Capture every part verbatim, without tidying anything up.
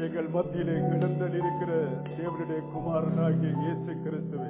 எங்கள் மத்தியிலே கிடந்தல் இருக்கிற தேவனுடைய குமாரனாகிய இயேசு கிறிஸ்துவே,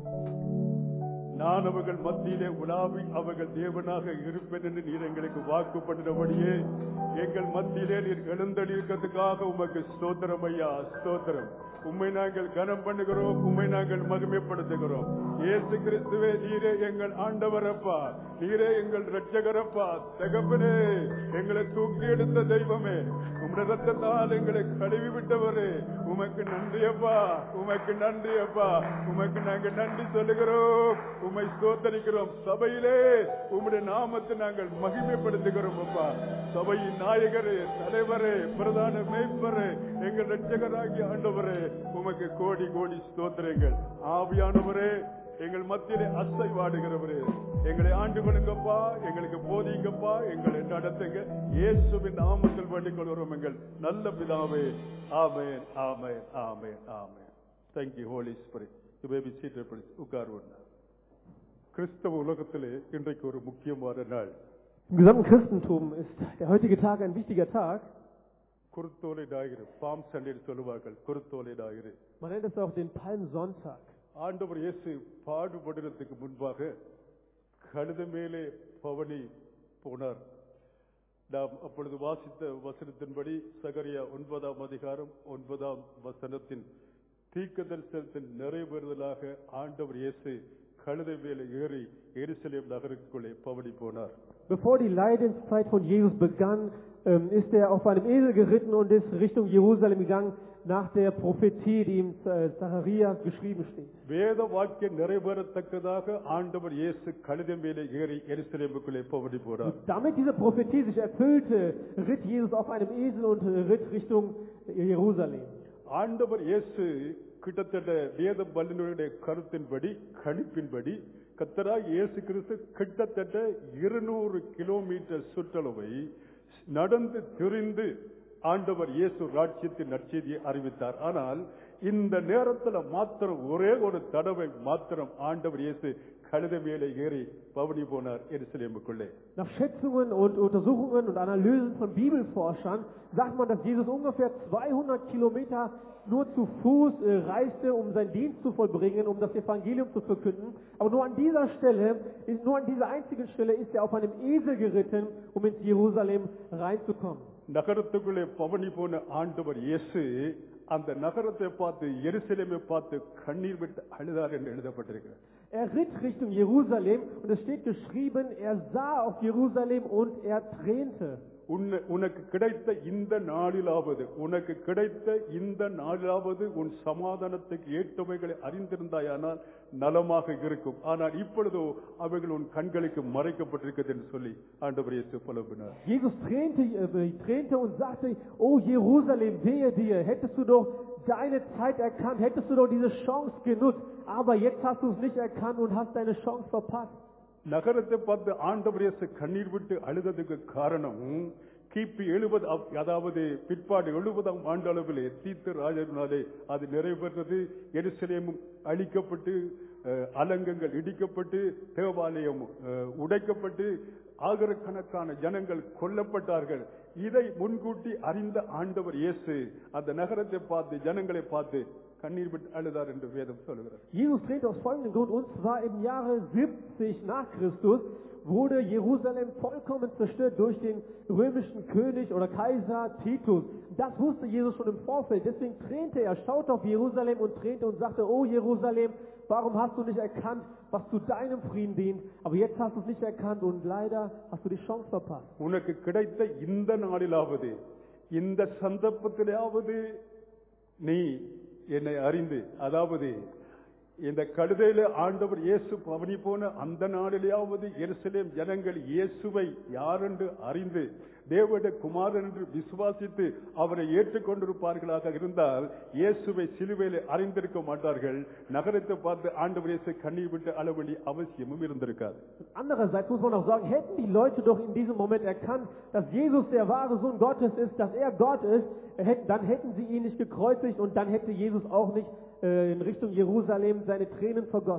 நான் அவர்கள் மத்தியிலே உலாவி அவர்கள் தேவனாக இருப்பேன் என்று நீர் எங்களுக்கு வாக்கு பண்ணினபடியே எங்கள் மத்தியிலே நீர் எழுந்தல் இருக்கிறதுக்காக உமக்கு ஸ்தோத்திரம் ஐயா, ஸ்தோத்திரம். உம்மை நாங்கள் கனம் பண்ணுகிறோம், உம்மை நாங்கள் மகிமைப்படுத்துகிறோம். இயேசு கிறிஸ்துவே, நீரே எங்கள் ஆண்டவரப்பா, நீரே எங்கள் இரட்சகரப்பா, தகப்பனே, எங்களை தூக்கி எடுத்த தெய்வமே, உம்முடைய ரத்தத்தால் எங்களை கழுவி விட்டவரே, உமக்கு நன்றியப்பா, உமக்கு நன்றியப்பா, உமக்கு நாங்கள் நன்றி சொல்லுகிறோம், உம்மை ஸ்தோத்தரிக்கிறோம். சபையிலே உம்முடைய நாமத்தை நாங்கள் மகிமைப்படுத்துகிறோம் அப்பா. சபையின் நாயகரே, தலைவரே, பிரதான மேய்ப்பரே, எங்கள் இரட்சகராகிய ஆண்டவரே, உமக்கு கோடி கோடி ஸ்தோத்திரங்கள். ஆவியானவரே, எங்கள் மத்தியிலே அசைவாடுகிறவரே, எங்களை ஆண்டு கொள்ளுங்கப்பா, எங்களுக்கு போதிங்கப்பா, எங்களை நடத்துங்க. இயேசுவின் நாமத்தில் வேண்டிக் கொள்கிறோம் எங்கள் நல்ல பிதாவே. ஆமென், ஆமென், ஆமென், ஆமென். Thank you, Holy Spirit. You may be seated, please. உட்காருவோம். கிறிஸ்தவ உலகத்திலே இன்றைக்கு ஒரு முக்கியமான நாள். Im gesamten Christentum ist der heutige Tag ein wichtiger Tag. குருத்தோலை ஞாயிறு, பாம் சண்டே சொல்லுவார்கள். குருத்தோலை ஞாயிறு. Man nennt es auch den Palmsonntag. ஆண்டவர் இயேசு பாடுபடுறதுக்கு முன்பாக கழுத மேலே பவனி போனார். நாம் அப்பொழுது வாசித்த வசனத்தின்படி சகரியா ஒன்பதாம் அதிகாரம் ஒன்பதாம் வசனத்தின் தீர்க்கதரிசனத்தின் நிறைவேறுதலாக ஆண்டவர் இயேசு கழுதை மேலே ஏறி எருசலேம் நகருக்குள்ளே பவனி போனார். Bevor die Leidenszeit von Jesus begann, ähm, ist er auf einem Esel geritten und ist Richtung Jerusalem gegangen, nach der Prophetie, die im Zachariah geschrieben steht. வேத வாக்கியம் நிறைவேறத்தக்கதாக ஆண்டவர் இயேசு கழுதை மேலே ஏறி எருசலேமுக்குள்ளே பவனி போனார். Damit diese Prophetie sich erfüllte, ritt Jesus auf einem Esel und ritt Richtung Jerusalem. ஆண்டவர் இயேசு கிட்டத்தட்ட வேத வல்லுநருடைய கருத்தின்படி, கணிப்பின்படி, கர்த்தராகிய இயேசு கிறிஸ்து கிட்டத்தட்ட இருநூறு கிலோமீட்டர் சுற்றளவை நடந்து திரிந்து ஆண்டவர் இயேசு ராஜ்யத்தின் நற்செய்தியை அறிவித்தார். ஆனால் இந்த நேரத்தில் மாத்திரம் ஒரே ஒரு தடவை மாத்திரம் ஆண்டவர் இயேசு கழுதை மேலே ஏறி பவனி போனார் எருசலேமுக்குள்ளே. Nach Schätzungen und Untersuchungen und Analysen von Bibelforschern sagt man, dass Jesus ungefähr zweihundert Kilometer nur zu Fuß äh, reiste, um seinen Dienst zu vollbringen, um das Evangelium zu verkünden. Aber nur an dieser Stelle, ist, nur an dieser einzigen Stelle ist er auf einem Esel geritten, um ins Jerusalem reinzukommen. நகரத்துக்குள்ளே பவனி போன ஆண்டவர் இயேசு அந்த நகரத்தை பார்த்து, எருசலேமை பார்த்து கண்ணீர் விட்டு அழுதார் என்று எழுதப்பட்டிருக்கிறது. Er ritt Richtung Jerusalem und es steht geschrieben, er sah auf Jerusalem und er tränte. உனக்கு கிடைத்த இந்த நாளிலாவது உனக்கு கிடைத்த இந்த நாளிலாவது உன் சமாதானத்துக்கு ஏற்றவைகளை அறிந்திருந்தாயானால் நலமாக இருக்கும். ஆனால் இப்பொழுதோ அவைகள் உன் கண்களுக்கு மறைக்கப்பட்டிருக்கிறது என்று சொல்லி ஆண்டவர் இயேசு புலம்பினார். Jesus tränte, äh, tränte und sagte, oh Jerusalem, wehe dir, hättest du doch deine Zeit erkannt, hättest du doch diese Chance genutzt, aber jetzt hast du es nicht erkannt und hast deine Chance verpasst. நகரத்தை பார்த்து ஆண்டவர் இயேசு கண்ணீர் விட்டு அழுததுக்கு காரணம், கிபி எழுபது அதாவது பிற்பாடு எழுபதாம் ஆண்டு அளவிலே தீத்து ராஜனாலே அது நிறைவேறது. எருசலேமும் அழிக்கப்பட்டு, அலங்கங்கள் இடிக்கப்பட்டு, தேவாலயம் உடைக்கப்பட்டு, ஆயிரக்கணக்கான ஜனங்கள் கொல்லப்பட்டார்கள். இதை முன்கூட்டி அறிந்த ஆண்டவர் இயேசு அந்த நகரத்தை பார்த்து, ஜனங்களை பார்த்து கண்ணீர் விட்டு அழுதார் என்று வேதம் சொல்கிறது. Jesus dreht aus folgendem Grund, und zwar im Jahre siebzig nach Christus wurde Jerusalem vollkommen zerstört durch den römischen König oder Kaiser Titus. Das wusste Jesus schon im Vorfeld, deswegen tränte er, schaute auf Jerusalem und tränte und sagte, oh Jerusalem, warum hast du nicht erkannt, was zu deinem Frieden dient? Aber jetzt hast du es nicht erkannt und leider hast du die Chance verpasst. உனக்கு கிடைத்த இந்த நாளிலாவது, இந்த சந்தர்ப்பத்திலாவது நீ என்னை அறிந்து, அதாவது இந்த கழுதையில ஆண்டவர் இயேசு பவனி போன அந்த நாளிலாவது எருசலேம் ஜனங்கள் இயேசுவை யாரென்று அறிந்து தேவனுடைய குமாரன் என்று விசுவாசித்து அவரை ஏற்றுக்கொண்டிருப்பார்களாக இருந்தால் இயேசுவை சிலுவையிலே அறிந்திருக்க மாட்டார்கள். நகரத்தை பார்த்து ஆண்டவர் இயேசு கண்ணீர் விட்டு அழ வேண்டிய அவசியமும் இருந்திருக்காது. Andererseits muss man auch sagen, hätten die Leute doch in diesem Moment erkannt, dass Jesus der wahre Sohn Gottes ist, dass er Gott ist, dann hätten sie ihn nicht gekreuzigt und dann hätte Jesus auch nicht äh, in Richtung Jerusalem seine Tränen vergossen.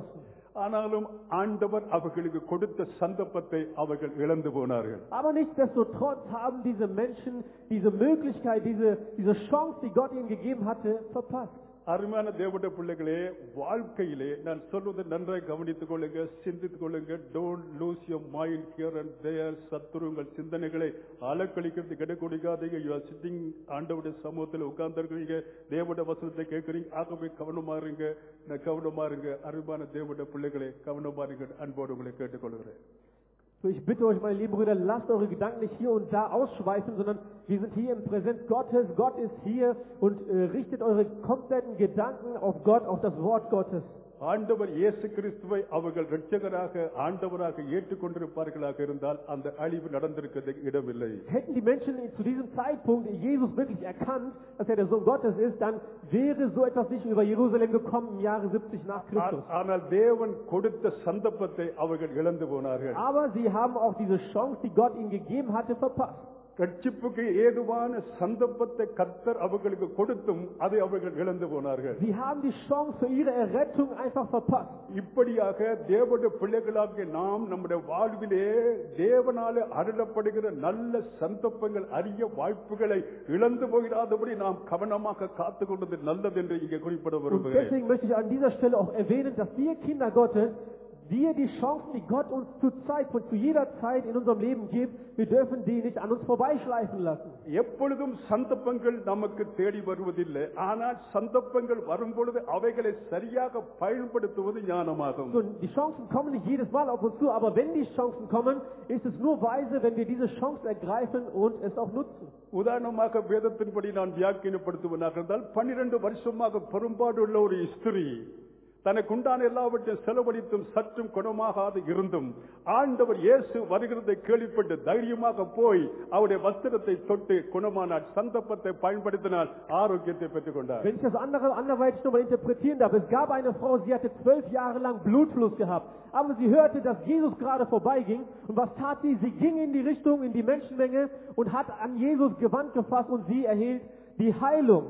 ஆனாலும் ஆண்டவர் அவர்களுக்கு கொடுத்த சந்தர்ப்பத்தை அவர்கள் இழந்து போனார்கள். Aber nichtsdestotrotz haben diese Menschen diese Möglichkeit, diese, diese Chance, die Gott ihnen gegeben hatte, verpasst. அருமையான தேவனுடைய பிள்ளைகளே, வாழ்க்கையிலே நான் சொல்வதை நன்றாக கவனித்துக் கொள்ளுங்க, சிந்தித்துக் கொள்ளுங்க. Don't lose your mind here and there. சத்துருங்கள் சிந்தனைகளை அலக்கழிக்கிறது கிடைக்கொடுக்காதீங்க. யூ ஆர் சிட்டிங் ஆண்டவருடைய சமூகத்தில் உட்கார்ந்துருக்கிறீங்க, தேவனுடைய வசனத்தை கேட்கறீங்க. ஆகவே கவனமா இருங்க, கவனமா இருங்க. அருமையான தேவனுடைய பிள்ளைகளே, கவனமா இருங்க. அன்போடு உங்களை கேட்டுக்கொள்கிறேன். So, ich bitte euch, meine lieben Brüder, lasst eure Gedanken nicht hier und da ausschweifen, sondern wir sind hier im Präsenz Gottes. Gott ist hier und äh, richtet eure kompletten Gedanken auf Gott, auf das Wort Gottes. ஆண்டவர் இயேசு கிறிஸ்துவை அவர்கள் இரட்சகராக ஆண்டவராக ஏற்றுக்கொண்டிருப்பார்களாக இருந்தால் அந்த அழிவு நடந்திருக்க இடமில்லை. Hätten die Menschen zu diesem Zeitpunkt Jesus wirklich erkannt, dass er der Sohn Gottes ist, dann wäre so etwas nicht über Jerusalem gekommen im Jahre siebzig nach Christus. ஆனால் தேவன் கொடுத்த சந்தர்ப்பத்தை அவர்கள் இழந்து போனார்கள். Aber sie haben auch diese Chance, die Gott ihnen gegeben hatte, verpasst. ரட்சிப்புக்கு ஏதுவான சந்தர்ப்பத்தை கர்த்தர் அவர்களுக்கு கொடுத்தும் அதை அவர்கள் இழந்து போனார்கள். Sie haben die Chance für ihre Errettung einfach verpasst. இப்படியாக தேவனுடைய பிள்ளைகளாகிய நாம் நம்முடைய வாழ்விலே தேவனாலே அருளப்படுகிற நல்ல சந்தர்ப்பங்கள், அரிய வாய்ப்புகளை இழந்து போகிறாதபடி நாம் கவனமாக காத்துக் கொண்டது நல்லது என்று இங்கே குறிப்பிட விரும்புகிறேன். Deswegen möchte ich an dieser Stelle auch erwähnen, dass wir Kinder Gottes, wir die Chancen, die Gott uns zur Zeit und zu jeder Zeit in unserem Leben gibt, wir dürfen die nicht an uns vorbeischleifen lassen. எப்பொழுதும் சந்தர்ப்பங்கள் நமக்கு தேடி வருவதில்லை, ஆனால் சந்தர்ப்பங்கள் வரும் பொழுது அவைகளை சரியாக பயன்படுத்துவது ஞானமாகும். So, die Chancen kommen nicht jedes Mal auf uns zu, aber wenn die Chancen kommen, ist es nur weise, wenn wir diese Chance ergreifen und es auch nutzen. உதாரணமாக வேதத்தின்படி நான் வியாக்கியப்படுத்துவதாக இருந்தால், பன்னிரண்டு வருஷமாக பெரும்பாடுள்ள ஒரு ஸ்திரீ தனக்கு உண்டான எல்லாவற்றையும் செலவழித்தும் சற்றும் குணமாகாது இருந்தும் ஆண்டவர் இயேசு வருகிறதை கேள்விப்பட்டு தைரியமாக போய் அவருடைய வஸ்திரத்தை தொட்டு குணமானார். சந்தர்ப்பத்தை பயன்படுத்தினால் ஆரோக்கியத்தை பெற்றுக் கொண்டார். Wenn ich das andere anderweitig nochmal interpretieren darf, es gab eine Frau, sie hatte zwölf Jahre lang Blutfluss gehabt, aber sie hörte, dass Jesus gerade vorbeiging, und was tat sie? Sie ging in die Richtung, in die Menschenmenge und hat an Jesus Gewand gefasst und sie erhielt die Heilung.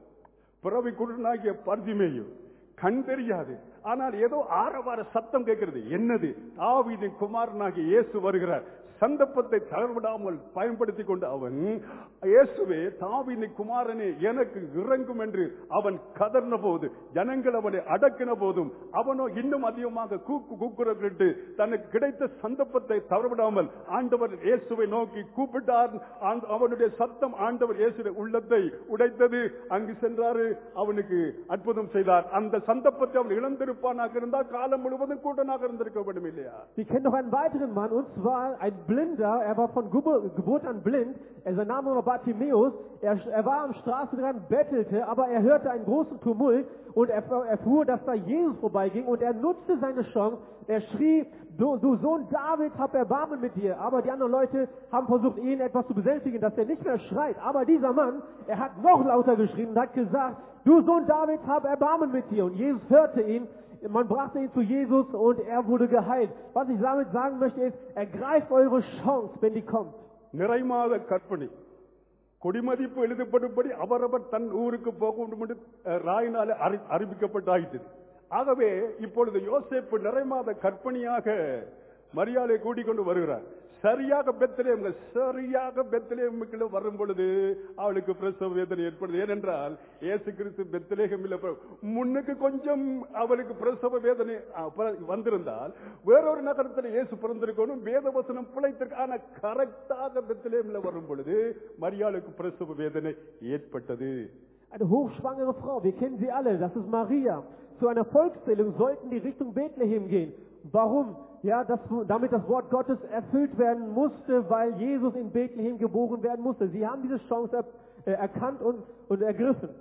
பிறவி குருடனாகிய பர்திமேயு கண் தெரியாது, ஆனால் ஏதோ ஆரவார சத்தம் கேட்கிறது. என்னது? தாவீதின் குமாரனாகிய இயேசு வருகிறார். சந்தர்ப்பத்தை தளர்விடாமல் பயன்படுத்திக் கொண்டு அவன், இயேசுவே தாவீதின் குமாரனே எனக்கு இறங்கும் என்று அவன் கதர்ன போது, ஜனங்கள் அவனை அடக்கின போதும் அவனோ இன்னும் அதிகமாக கூக்கு கூக்குரலிட்டு தனக்கு கிடைத்த சந்தர்ப்பத்தை தவறவிடாமல் ஆண்டவர் இயேசுவை நோக்கி கூப்பிட்டார். அவனுடைய சத்தம் ஆண்டவர் இயேசுவை உள்ளத்தை உடைத்தது. அங்கு சென்றாரு, அவனுக்கு அற்புதம் செய்தார். அந்த சந்தர்ப்பத்தை அவன் இழந்திருப்பானாக இருந்தால் காலம் முழுவதும் கூட்டனாக இருந்திருக்க வேண்டும் இல்லையா? Wir kennen noch einen weiteren Mann, und zwar ein Blinder. Er war von Geburt an blind. Sein Name war Bartimäus. Er, er war am Straßenrand, bettelte, aber er hörte einen großen Tumult und er erfuhr, dass da Jesus vorbeiging, und er nutzte seine Chance. Er schrie, du, du Sohn David, hab Erbarmen mit dir. Aber die anderen Leute haben versucht, ihn etwas zu besänftigen, dass er nicht mehr schreit. Aber dieser Mann, er hat noch lauter geschrien und hat gesagt, du Sohn David, hab Erbarmen mit dir. Und Jesus hörte ihn. Man brachte ihn zu Jesus und er wurde geheilt. Was ich damit sagen möchte ist, ergreift eure Chance, wenn die kommt. நிறைமாத கற்பனை குடிமதிப்பு எழுதப்படும்படி அவரவர் தன் ஊருக்கு போக வேண்டும் என்று ராயினால அறிவிக்கப்பட்டாயிற்று. ஆகவே இப்பொழுது யோசேப்பு நிறைமாத கற்பனையாக மரியாதை கூட்டிக் கொண்டு வருகிறார். சரியாக பெத்லெஹேம் சரியாக பெத்லெஹேமுக்குள்ள வரும் பொழுது அவளுக்கு பிரசவ வேதனை ஏற்படுது. ஏனென்றால் இயேசு கிறிஸ்து பெத்லெஹேமில் முன்னுக்கு கொஞ்சம் அவளுக்கு பிரசவ வேதனை வந்திருந்தால் வேறொரு நகரத்தில் இயேசு பிறந்திருக்கணும், வேதவசனம் பிழைத்திருக்கு. ஆனா கரெக்டாக பெத்லெஹேமில் வரும் பொழுது மரியாளுக்கு பிரசவ வேதனை ஏற்பட்டது. Eine hochschwangere Frau, wir kennen sie alle, das ist Maria. Zu einer Volkszählung sollten die Richtung Bethlehem gehen. Warum? Ja, das, damit das Wort Gottes erfüllt werden musste, weil Jesus in Bethlehem geboren werden musste. Sie haben diese Chance er, äh, erkannt und, und ergriffen.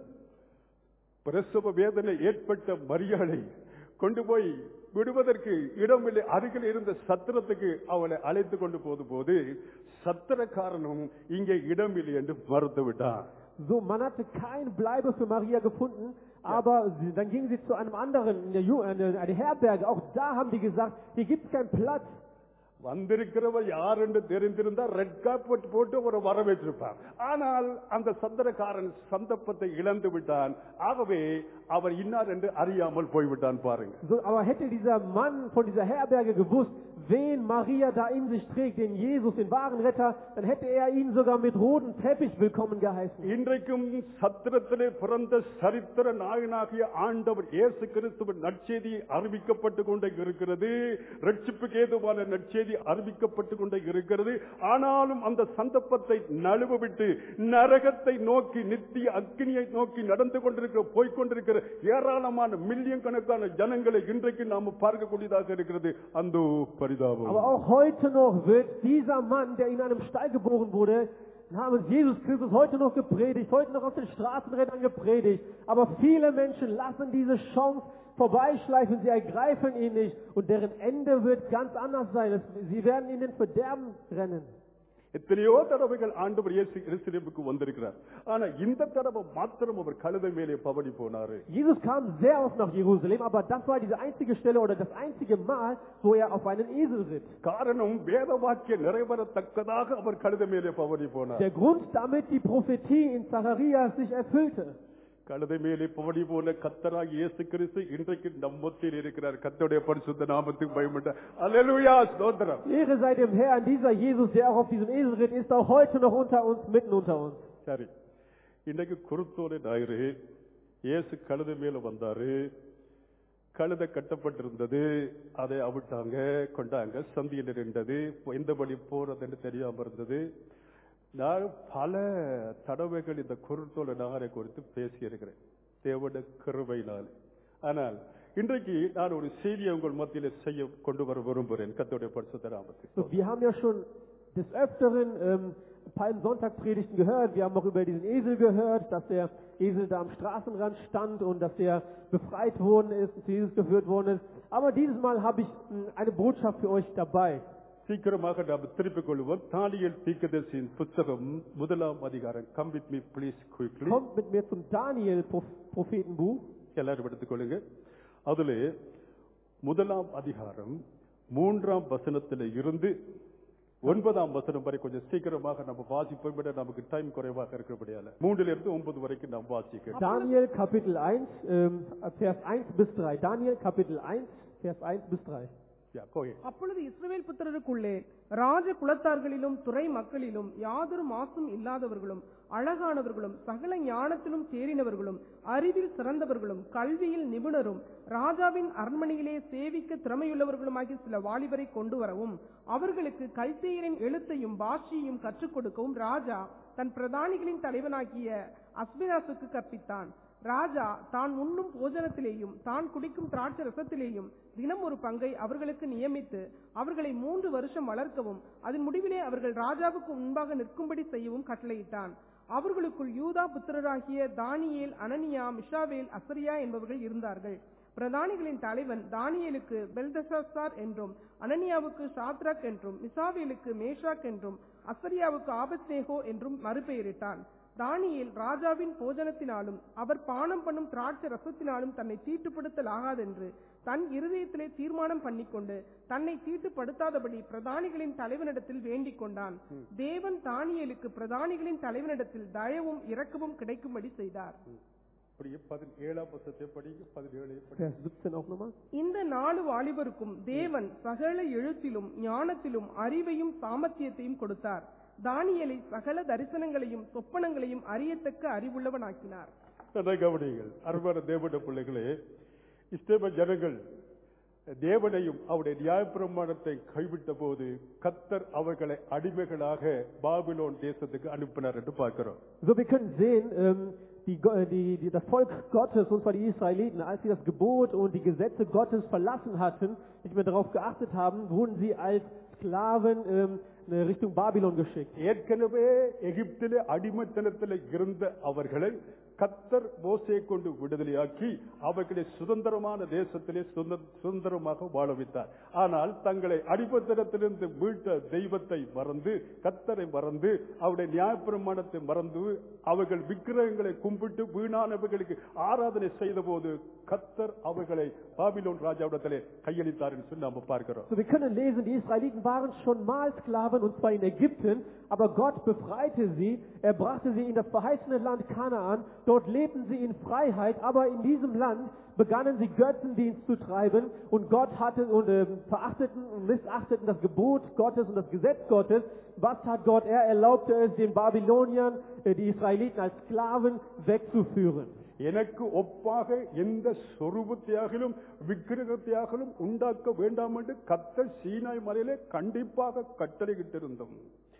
பிரசவ வேதனை ஏற்பட்ட மரியாளை கொண்டு போய் விடுவதற்கு இடமில்லை. அருகில் இருந்த சத்திரத்துக்கு அவளை அழைத்து கொண்டு போது போது சத்திரக்காரனும் இங்கே இடமில்லை என்று மறுத்து விட்டார். So, man hatte keine Bleibe für Maria gefunden, aber sie, dann gingen sie zu einem anderen, in der, in der Herberge. Auch da haben die gesagt, hier gibt es keinen Platz. வந்திருக்கிறவர் யார் என்று தெரிந்திருந்தா red carpet போட்டு ஒரு வரவேற்றிருப்பார். ஆனால் அந்த சந்திரக்காரன் சந்தர்ப்பத்தை இழந்து விட்டான். ஆகவே அவர் இன்னார் என்று அறியாமல் போய்விட்டான் பாருங்க. So, aber hätte dieser Mann von dieser Herberge gewusst, wen Maria da in sich trägt, den Jesus, den wahren Retter, dann hätte er ihn sogar mit rotem Teppich willkommen geheißen. இன்றைக்கும் சத்திரத்திலே பிறந்த சரித்திர நாயகனாகிய ஆண்டவர் இயேசு கிறிஸ்துவின் நற்செய்தி அறிவிக்கப்பட்டு கொண்டே இருக்கிறது. ரட்சிப்புக்கு ஏதுவான நற்செய்தி அறிவிக்கப்பட்டு கொண்டே இருக்கிறது. ஆனாலும் அந்த சந்தர்ப்பத்தை நழுவ விட்டு நரகத்தை நோக்கி நித்திய அக்னியை நோக்கி நடந்து கொண்டிருக்கிற போய்கொண்டிருக்கிற ஏராளமான மில்லியன் கணக்கான ஜனங்களை இன்றைக்கு நாம் பார்க்கக்கூடியதாக இருக்கிறது. அந்த பரிதாபம். Aber auch heute noch wird dieser Mann, der in einem Stall geboren wurde, namens Jesus Christus, heute noch gepredigt, heute noch auf den Straßenrädern gepredigt. Aber viele Menschen lassen diese Chance vorbeischleifen, sie ergreifen ihn nicht und deren Ende wird ganz anders sein. Sie werden in den Verderben rennen. எத்தனையோ தடவைகள் ஆண்டவர் இயேசு எருசலேமுக்கு வந்திருக்கிறார். ஆனா இந்த தடவை மாத்திரம் அவர் கழுதை மேலே பவனி போனாரு. Jesus kam sehr oft nach Jerusalem, aber das war diese einzige Stelle oder das einzige Mal, wo er auf einen Esel ritt. காரணம் வேத வாக்கியம் நிறைவேறத்தக்கதாக அவர் கழுதை மேலே பவனி போனார். Der Grund, damit die Prophetie in Zacharias sich erfüllte. கழுதை மேலே பவனி போன கர்த்தராகிய இயேசு கிறிஸ்து இன்றைக்கு நம் மத்தியில் இருக்கிறார். கர்த்தருடைய பரிசுத்த நாமத்துக்கு பயப்பட்ட அல்லேலூயா ஸ்தோத்திரம். Ehre sei dem Herrn, dieser Jesus, der auch auf diesem Esel ritt, ist auch heute noch unter uns, mitten unter uns. சரி, இன்றைக்கு குருத்தோலை ஞாயிறு இயேசு கழுதை மேல வந்தாரு. கழுதை கட்டப்பட்டிருந்தது, அதை அவிட்டாங்க, கொண்டாங்க, சந்தியில் இருந்தது, எந்த வழி போறதுன்னு தெரியாம இருந்தது. நான் பல தடவைகள் இந்த குருத்தோலை நகரை குறித்து பேசியிருக்கிறேன் தேவனுடைய கிருபையினால். ஆனால் இன்றைக்கு நான் ஒரு செய்தியை உங்கள் மத்தியில் செய்ய கொண்டு வர விரும்புகிறேன். கர்த்தருடைய பரிசுத்த நாமத்தில். So, wir haben ja schon des Öfteren ähm, Palmsonntag-Predigten gehört. Wir haben auch über diesen Esel gehört, dass der Esel da am Straßenrand stand und dass er befreit worden ist und zu Jesus geführt worden ist. Aber dieses Mal habe ich mh, eine Botschaft für euch dabei. சீக்கிரமாக நாம் திருப்பிக் கொள்வோம். தானியேல் தீர்க்கதரிசியின் புத்தகம் முதலாம் அதிகாரம். Come with me please quickly. Kommt mit mir zum Daniel Prophetenbuch. எல்லாரும் எடுத்துக் கொள்ளுங்க. அதிலே முதலாம் அதிகாரம் மூன்றாம் வசனத்திலே இருந்து ஒன்பதாம் வசனம் வரை கொஞ்சம் சீக்கிரமாக நம்ம வாசிப்போம். விட நமக்கு டைம் குறைவாக இருக்கிறபடியால மூன்றில் இருந்து ஒன்பது வரைக்கும் நாம் வாசிக்கிறோம். Daniel Kapitel eins, ähm, Vers eins bis drei. Daniel Kapitel eins, Vers eins bis drei. அப்பொழுது இஸ்ரவேல் புத்திரருக்குள்ளே ராஜ குலத்தார்களிலும் துறை மக்களிலும் யாதொரு மாசும் இல்லாதவர்களும் அழகானவர்களும் சகல ஞானத்திலும் தேறினவர்களும் அறிவில் சிறந்தவர்களும் கல்வியில் நிபுணரும் ராஜாவின் அரண்மனையிலே சேவிக்க திறமையுள்ளவர்களுமாகி சில வாலிபரை கொண்டு வரவும் அவர்களுக்கு கல்தேயரின் எழுத்தையும் பாஷையும் கற்றுக் கொடுக்கவும் ராஜா தன் பிரதானிகளின் தலைவனாகிய அஸ்பிராசுக்கு கற்பித்தான். ராஜா தான் உண்ணும் போஜனத்திலேயும் தான் குடிக்கும் திராட்சை ரசத்திலேயும் தினம் ஒரு பங்கை அவர்களுக்கு நியமித்து அவர்களை மூன்று வருஷம் வளர்க்கவும் அதன் முடிவிலே அவர்கள் ராஜாவுக்கு முன்பாக நிற்கும்படி செய்யவும் கட்டளையிட்டான். அவர்களுக்குள் யூதா புத்திரராகிய தானியேல், அனனியா, மிஷாவேல், அசரியா என்பவர்கள் இருந்தார்கள். பிரதானிகளின் தலைவன் தானியேலுக்கு பெல்தெஷாத்சார் என்றும், அனனியாவுக்கு சாத்ராக் என்றும், மிசாவேலுக்கு மேஷாக் என்றும், அசரியாவுக்கு ஆபத்நேகோ என்றும் மறுபெயரிட்டான். தானியேல் ராஜாவின் போஜனத்தினாலும் அவர் பானம் பண்ணும் திராட்சை ரசத்தினாலும் தன்னை தீட்டுப்படுத்தல் ஆகாதென்று தன் இருதயத்திலே தீர்மானம் பண்ணிக்கொண்டு தன்னை தீட்டுப்படுத்தாதபடி பிரதானிகளின் தலைவனிடத்தில் வேண்டிக் கொண்டான். தேவன் தானியேலுக்கு பிரதானிகளின் தலைவனிடத்தில் தயவும் இரக்கமும் கிடைக்கும்படி செய்தார். இந்த நாலு வாலிபருக்கும் தேவன் சகல எழுத்திலும் ஞானத்திலும் அறிவையும் சாமர்த்தியத்தையும் கொடுத்தார். தானியேலை சகல தரிசனங்களையும் சொப்பனங்களையும் அறியத்தக்க அறிவுள்ளவனாக்கினார். கவனிகள் அருமையான தேவனுடைய பிள்ளைகளே, இஸ்ரவேல் ஜனங்கள் தேவனையும் அவருடைய நியாயப்பிரமாணத்தை கைவிட்ட போது கர்த்தர் அவர்களை அடிமைகளாக பாபிலோன் தேசத்துக்கு அனுப்பினார் என்று பார்க்கிறோம். So wir können sehen, ähm, die, die, die, das Volk Gottes, und zwar die Israeliten, als sie das Gebot und die Gesetze Gottes verlassen hatten, nicht mehr darauf geachtet haben, wurden sie als Sklaven ähm, Richtung Babylon geschickt. ஏற்கனவே எகிப்திலே அடிமைத்தனத்தில் இருந்த அவர்களை கர்த்தர் மோசேயை கொண்டு விடுதலையாக்கி அவர்களை சுதந்திரமான தேசத்திலே சுதந்திர- சுதந்திரமாக வாழ வைத்தார். ஆனால் தங்களை அடிபத்திரத்திலிருந்து மீட்ட தெய்வத்தை மறந்து, கர்த்தரை மறந்து, அவருடைய நியாயப்பிரமாணத்தை மறந்து, அவர்கள் விக்கிரகங்களை கும்பிட்டு வீணானவர்களுக்கு ஆராதனை செய்த போது கர்த்தர் அவர்களை பாபிலோன் ராஜாவிடத்திலே கையளித்தார் என்று சொல்லி நாம் பார்க்கிறோம். So, wir können lesen, die Israeliten waren schon mal Sklaven, und zwar in Ägypten, aber Gott befreite sie, er brachte sie in das verheißene Land Kanaan, dort lebten sie in Freiheit, aber in diesem Land begannen sie Götzendienst zu treiben, und Gott hatte und äh, verachteten und missachteten das Gebot Gottes und das Gesetz Gottes. Was hat Gott? Er erlaubte es den Babyloniern, äh, die Israeliten als Sklaven wegzuführen. எனக்கு ஒப்பாக எந்த சொரூபத்தையாகிலும் விக்கிரகத்தையாகிலும் உண்டாக்க வேண்டாம் என்று கர்த்தர் சீனாய் மலையிலே கண்டிப்பாக கட்டளையிட்டிருந்தோம்.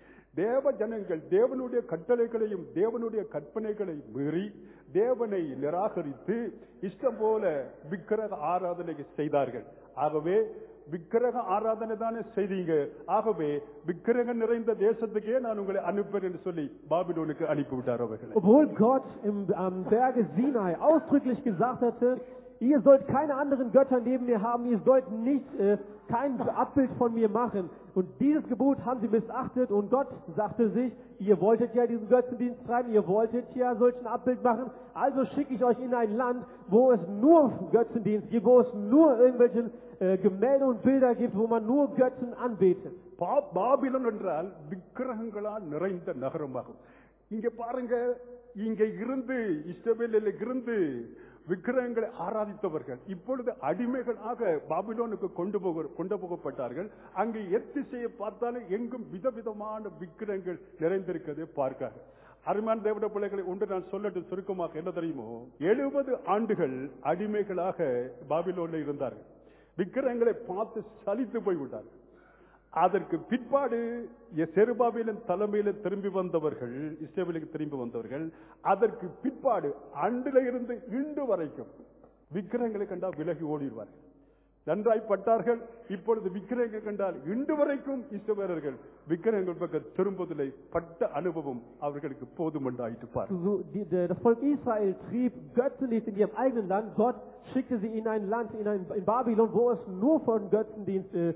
தேவ ஜனங்கள் தேவனுடைய கட்டளைகளையும் தேவனுடைய கற்பனைகளை மீறி தேவனை நிராகரித்து இஷ்டம் போல விக்கிரக ஆராதனை செய்தார்கள். ஆகவே விக்கிரக ஆராதனை தானே செய்தீங்க, ஆகவே விக்கிரகம் நிறைந்த தேசத்துக்கே நான் உங்களை அனுப்பேன் என்று சொல்லி பாபிலோனுக்கு அனுப்பிவிட்டார் அவர்களை. Obwohl Gott im, am Berge Sinai ausdrücklich gesagt hatte, ihr sollt keine anderen Götter neben mir haben, ihr sollt nicht äh, kein Abbild von mir machen. Und dieses Gebot haben sie missachtet, und Gott sagte sich, ihr wolltet ja diesen Götzendienst treiben, ihr wolltet ja solchen Abbild machen, also schicke ich euch in ein Land, wo es nur Götzendienst gibt, wo es nur irgendwelche äh, Gemälde und Bilder gibt, wo man nur Götzen anbetet. பா- Babylon என்றால் விக்கிரகங்களால் நிறைந்த நகரமாகும். இங்க பாருங்க, இங்க இருந்து இஸ்ரவேலில் இருந்து விக்கிரகங்களை ஆராதித்தவர்கள் இப்பொழுது அடிமைகளாக பாபிலோனுக்கு கொண்டு போக கொண்டு போகப்பட்டார்கள். அங்கு எத்திசையை பார்த்தாலும் எங்கும் விதவிதமான விக்கிரகங்கள் நிறைந்திருக்கிறதை பார்க்கிறார்கள். அருமையான தேவனுடைய பிள்ளைகளை ஒன்று நான் சொல்லட்டும் சுருக்கமாக, என்ன தெரியுமோ, எழுபது ஆண்டுகள் அடிமைகளாக பாபிலோனில் இருந்தார்கள். விக்கிரகங்களை பார்த்து சலித்து போய்விட்டார்கள். அதற்கு பிற்பாடு செருபாபேலின் தலைமையில திரும்பி வந்தவர்கள், இஸ்ரவேலுக்கு திரும்பி வந்தவர்கள், அதற்கு பிற்பாடு அன்றில இருந்து இன்று வரைக்கும் விக்கிரகங்களை கண்டால் விலகி ஓடிடுவார்கள். நன்றாய்ப்பட்டார்கள். இப்பொழுது விக்கிரகங்கள் கண்டால் இன்று வரைக்கும் இஸ்ரவேலர்கள் விக்கிரகங்கள் பக்கம் திரும்புவதில்லை. பட்ட அனுபவம் அவர்களுக்கு போதும் என்று ஆயிட்டு பார். So, die, der, das Volk Israel trieb Götzendienst in ihrem eigenen Land. Gott schickte sie in ein Land, in, ein, in Babylon, wo es nur von Götzendienst äh,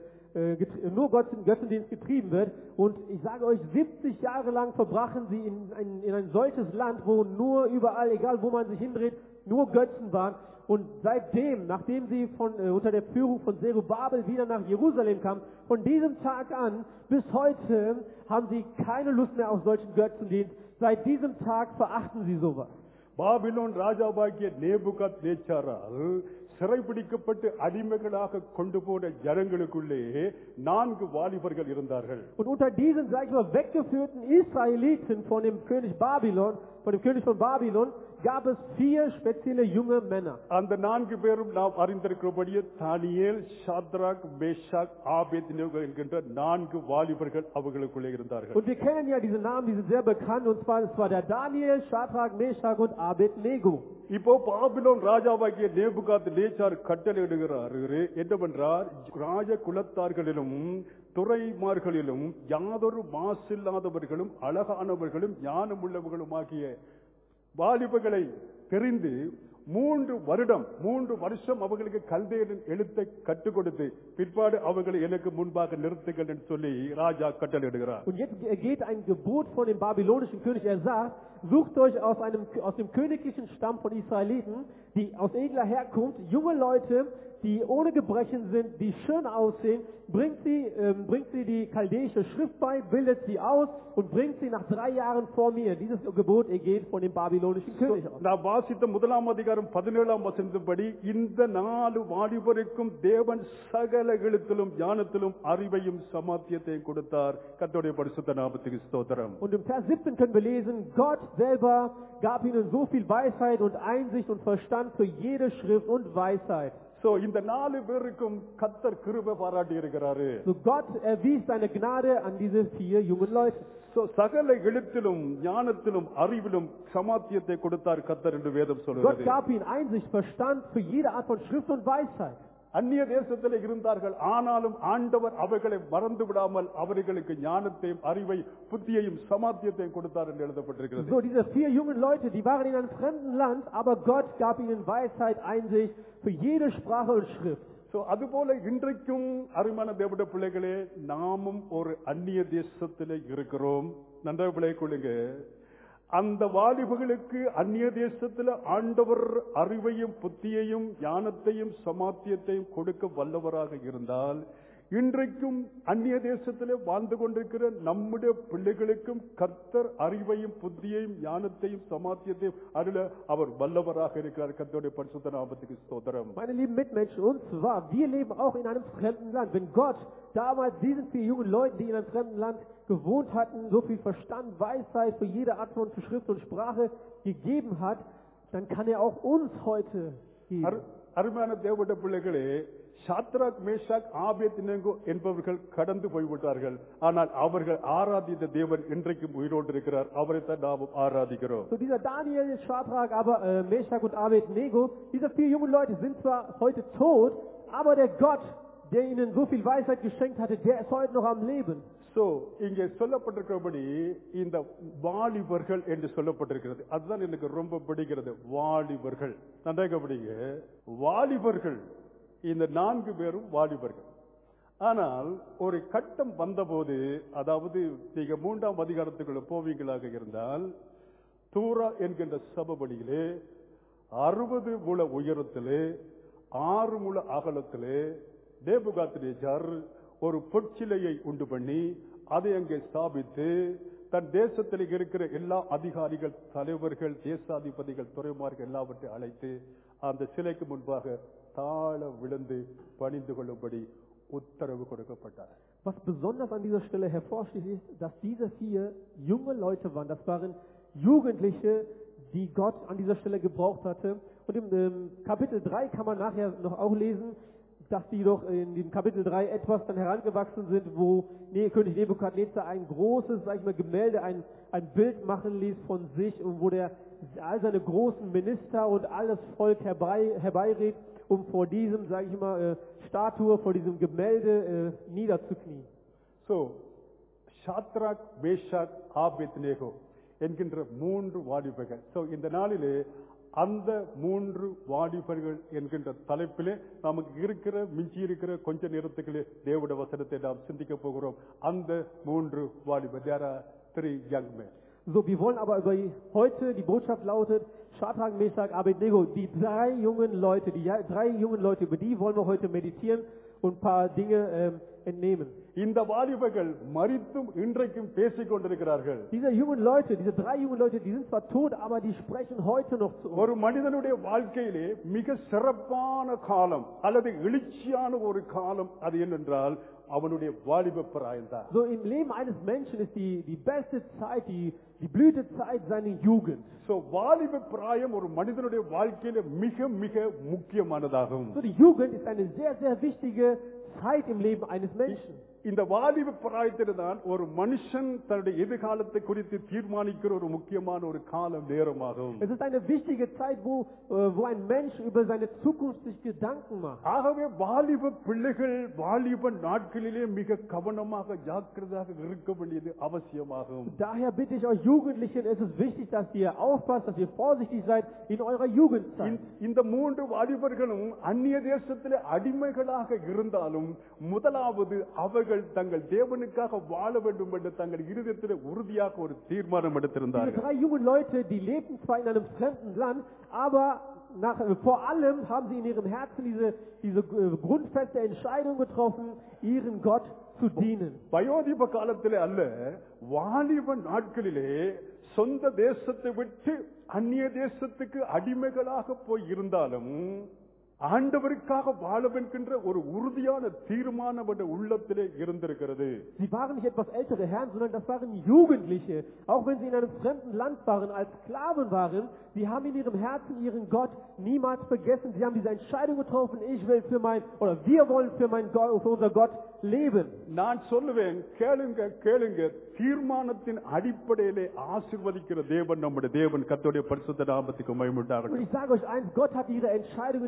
nur Götzen, Götzendienst getrieben wird. Und ich sage euch, siebzig Jahre lang verbrachen sie in ein, in ein solches Land, wo nur überall, egal wo man sich hindreht, nur Götzen waren. Und seitdem, nachdem sie von, äh, unter der Führung von Zerubabel wieder nach Jerusalem kamen, von diesem Tag an bis heute haben sie keine Lust mehr auf solchen Götzendienst. Seit diesem Tag verachten sie sowas. Babylon ராஜாவாகிய Nebuchadnezzar சிறைபிடிக்கப்பட்டு அடிமைகளாக கொண்டு போன ஜனங்களுக்குள்ளே நான்கு வாலிபர்கள் இருந்தார்கள். Und unter diesen, sag ich mal, weggeführten Israeliten von dem König Babylon, von dem König von Babylon, gab es vier spezielle junge Männer. அந்த நான்கு பேரும் நாம் அறிந்திருக்கிறபடியே தானியேல், ஷாத்ராக், மேஷாக், ஆபேத்நேகோ என்கின்ற நான்கு வாலிபர்கள் அவர்களுக்குள்ளே இருந்தார்கள். Und wir kennen ja diese Namen, die sind sehr bekannt, und zwar, es war der Daniel, Shadrach, Meshach und Abednego. இப்போ பாபிலோன் ராஜாவாகிய நேபுகாத்நேச்சார் கட்டளையிடுகிறார் என்னவென்றால், ராஜ குலத்தார்களிலும் துறைமார்களிலும் யாதொரு மாசில்லாதவர்களும் அழகானவர்களும் ஞானமுள்ளவர்களும் ஆகிய வாலிபர்களை தெரிந்து மூன்று வருடம் மூன்று வருஷம் அவர்களுக்கு கல்தேயரின் எழுத்தை கற்றுக் கொடுத்து பிற்பாடு அவர்களை எனக்கு முன்பாக நிறுத்துங்கள் என்று சொல்லி ராஜா கட்டளையிடுகிறார். Und jetzt geht ein Gebot von dem babylonischen König. Er sagt, sucht euch aus einem aus dem königlichen Stamm von Israeliten, die aus edler Herkunft, junge Leute, die ohne Gebrechen sind, die schön aussehen, bringt sie, ähm, bringt sie die chaldäische Schrift bei, bildet sie aus und bringt sie nach drei Jahren vor mir. Dieses Gebot geht von dem babylonischen König aus. நான் வாசித்த முதலாம் அதிகாரம் பதினேழாம் வசனத்தின்படி இந்த நாலு வாலிபருக்கும் தேவன் சகல எழுத்திலும் ஞானத்திலும் அறிவையும் சமாத்தியத்தையும் கொடுத்தார். கர்த்தருடைய பரிசுத்த நாமத்துக்கு ஸ்தோத்திரம். Und im Vers siebzehn können wir lesen, Gott selber gab ihnen so viel Weisheit und Einsicht und Verstand für jede Schrift und Weisheit. So இந்த நாலு பேருக்கும் கர்த்தர் கிருபை பாராட்டி இருக்கிறாரு. So Gott erwies seine Gnade an diese vier jungen Leute. So சகல எழுத்திலும் ஞானத்திலும் அறிவிலும் சமாத்தியத்தை கொடுத்தார் கர்த்தர் என்று வேதம் Gott சொல்கிறது. gab ihnen Einsicht, Verstand für jede Art von Schrift und Weisheit. அந்நிய தேசத்தில் இருந்தார்கள். ஆனாலும் ஆண்டவர் அவர்களை மறந்து விடாமல் அவர்களுக்கு ஞானத்தையும் அறிவையும் புத்தியையும் சமாத்தியத்தையும் கொடுத்தார் என்று எழுதப்பட்டிருக்கிறது. So, diese vier jungen Leute, die waren in einem fremden Land, aber Gott gab ihnen Weisheit, Einsicht für jede Sprache und Schrift. So, அதுபோல இன்றைக்கும் அருமையான தேவனுடைய பிள்ளைகளே, நாமும் ஒரு அந்நிய தேசத்திலே இருக்கிறோம். நன்றாக பிள்ளை கொள்ளுங்க. அந்த வாலிபர்களுக்கு அந்நிய தேசத்தில் ஆண்டவர் அறிவையும் புத்தியையும் ஞானத்தையும் சமாத்தியத்தையும் கொடுக்க வல்லவராக இருந்தால், இன்றைக்கும் அந்நிய தேசத்திலே வாழ்ந்து கொண்டிருக்கிற நம்முடைய பிள்ளைகளுக்கும் கர்த்தர் அறிவையும் புத்தியையும் ஞானத்தையும் சமாத்தியத்தையும் அருள அவர் வல்லவராக இருக்கிறார். கர்த்தருடைய பரிசுத்த நாமத்துக்கு ஸ்தோத்திரம். Meine lieben Mitmenschen, und zwar, wir leben auch in einem fremden Land. Wenn Gott damals diesen vier jungen Leuten, die in einem fremden Land gewohnt hatten, so viel Verstand, Weisheit für jede Art von Schrift und Sprache gegeben hat, dann kann er auch uns heute geben. அருமையான தேவனுடைய பிள்ளைகளே, Shadrach, Meshach, Abednego என்பவர்கள் கடந்து போய்விட்டார்கள். ஆனால் அவர்கள் ஆராதித்த தேவன் இன்றைக்கும் உயிரோடு இருக்கிறார். அவரைத்தான் நாமும் ஆராதிக்கிறோம். So, dieser Daniel, Shadrach, aber äh, Meshach und Abednego, diese vier jungen Leute sind zwar heute tot, aber der Gott, der ihnen so viel Weisheit geschenkt hatte, der ist heute noch am Leben. So, இங்கே சொல்லப்பட்டிருக்கிறபடி இந்த வாலிபர்கள் என்று சொல்லப்பட்டிருக்கிறது. அதுதான் எனக்கு ரொம்ப பிடிக்கிறது. வாலிபர்கள் நன்றாக படிங்க. வாலிபர்கள், இந்த நான்கு பேரும் வாலிபர்கள். ஆனால் ஒரு கட்டம் வந்தபோது, அதாவது நீங்க மூன்றாம் அதிகாரத்துக்குள்ள போவீங்களாக இருந்தால், தூரா என்கின்ற சபபடியிலே அறுபது முழ உயரத்திலே ஆறு முழ அகலத்திலே நேபுகாத்நேச்சார் ஒரு பொற்சிலையை உண்டு பண்ணி அதை அங்கே ஸ்தாபித்து தன் தேசத்தில் இருக்கிற எல்லா அதிகாரிகள், தலைவர்கள், தேசாதிபதிகள், துறைமார்கள் எல்லாவற்றையும் அழைத்து அந்த சிலைக்கு முன்பாக தாழ விழுந்து பணிந்து கொள்ளும்படி உத்தரவு கொடுக்கப்பட்டார். Was besonders an dieser Stelle hervorsticht, ist, dass diese vier junge Leute waren. Das waren Jugendliche, die Gott an dieser Stelle gebraucht hatte. Und im ähm, Kapitel drei kann man nachher noch auch lesen, dass die doch in dem Kapitel drei etwas dann herangewachsen sind, wo nee, König Nebukadnezar ein großes, sag ich mal, Gemälde, ein, ein Bild machen ließ von sich und wo der all seine großen Minister und alles Volk herbei, herbeiriet, um vor diesem, sag ich mal, äh, Statue, vor diesem Gemälde äh, niederzuknien. So, Shadrach, Meshach, Abednego என்கின்ற மூன்று வாலிபர்கள். So, இந்த நாளிலே அந்த மூன்று வாலிபர்கள் என்கின்ற தலைப்பிலே நமக்கு இருக்கிற மிஞ்சி இருக்கிற கொஞ்ச நேரத்துக்குள்ளே தேவனுடைய வசனத்தை நாம் சிந்திக்க போகிறோம். அந்த மூன்று வாலிபர், there are three young men. So, wir wollen aber über heute, die Botschaft lautet, Shadrach, Meshach, Abednego, die drei jungen Leute, die drei jungen Leute, über die wollen wir heute meditieren und ein paar Dinge ähm, entnehmen. இந்த வாலிபர்கள் மரித்தும் இன்றைக்கும் பேசிக் கொண்டிருக்கிறார்கள். Diese jungen Leute, diese drei jungen Leute, die sind zwar tot, aber die sprechen heute noch zu uns. ஒரு மனிதனுடைய வாழ்க்கையிலே மிக சிறப்பான காலம் அல்லது எழுச்சியான ஒரு காலம் அது என்னென்றால் அவனுடைய வாலிப பிராயம்தான். So, im Leben eines Menschen ist die die beste Zeit, die die Blütezeit seine Jugend. So, வாலிப பிராயம் ஒரு மனிதனுடைய வாழ்க்கையிலே மிக மிக முக்கியமானதாகும். So, die Jugend ist eine sehr sehr wichtige Zeit im Leben eines Menschen. இந்த வாலிப பிராயத்தில் தான் ஒரு மனுஷன் தன்னுடைய எதிர்காலத்தை குறித்து தீர்மானிக்கிற ஒரு முக்கியமான ஒரு கால நேரமாகும். Es ist eine wichtige Zeit, wo wo ein Mensch über seine Zukunft sich Gedanken macht. ஆகவே வாலிப பிள்ளைகள் வாலிப நாட்களிலே மிக கவனமாக ஜாக்கிரதையாக இருக்க வேண்டியது அவசியமாகும். Daher bitte ich euch Jugendlichen, es ist wichtig, dass ihr aufpasst, dass ihr vorsichtig seid in eurer Jugendzeit. இந்த மூன்று வாலிபர்களும் அந்நிய தேசத்திலே அடிமைகளாக இருந்தாலும் முதலாவது அவர்கள் தங்கள் தேவனுக்காக வாழ வேண்டும் என்று தங்கள் இருதயத்தில் உறுதியாக ஒரு தீர்மானம் எடுத்திருந்தார்கள். Diese drei jungen Leute, die lebten zwar in einem fremden Land, aber nach, vor allem haben sie in ihrem Herzen diese, diese grundfeste Entscheidung getroffen, ihren Gott zu dienen. வயோதிப காலத்திலே அல்ல, வாலிப நாட்களிலே சொந்த தேசத்தை விட்டு அந்நிய தேசத்துக்கு அடிமைகளாக போய் இருந்தாலும் ஆண்டவருக்காக வாழவென்கின்ற ஒரு உறுதியான தீர்மானம் உள்ளத்திலே இருந்திருக்கிறது. Sie waren nicht etwas ältere Herren, sondern das waren Jugendliche. Auch wenn sie in einem fremden Land waren, als Sklaven waren, sie haben in ihrem Herzen ihren Gott niemals vergessen. Sie haben diese Entscheidung getroffen, ich will für mein, oder wir wollen für mein Gott, für unser Gott leben. நான் சொல்லுவேன், கேளுங்க கேளுங்க, தீர்மானத்தின் அடிப்படையிலே ஆசீர்வதிக்கிற தேவன் நம்முடைய தேவன். கர்த்தருடைய பரிசுத்த நாமத்துக்கு மகிமை உண்டாகட்டும். Und ich sage euch eins, Gott hat ihre Entscheidung in ihrem Herzen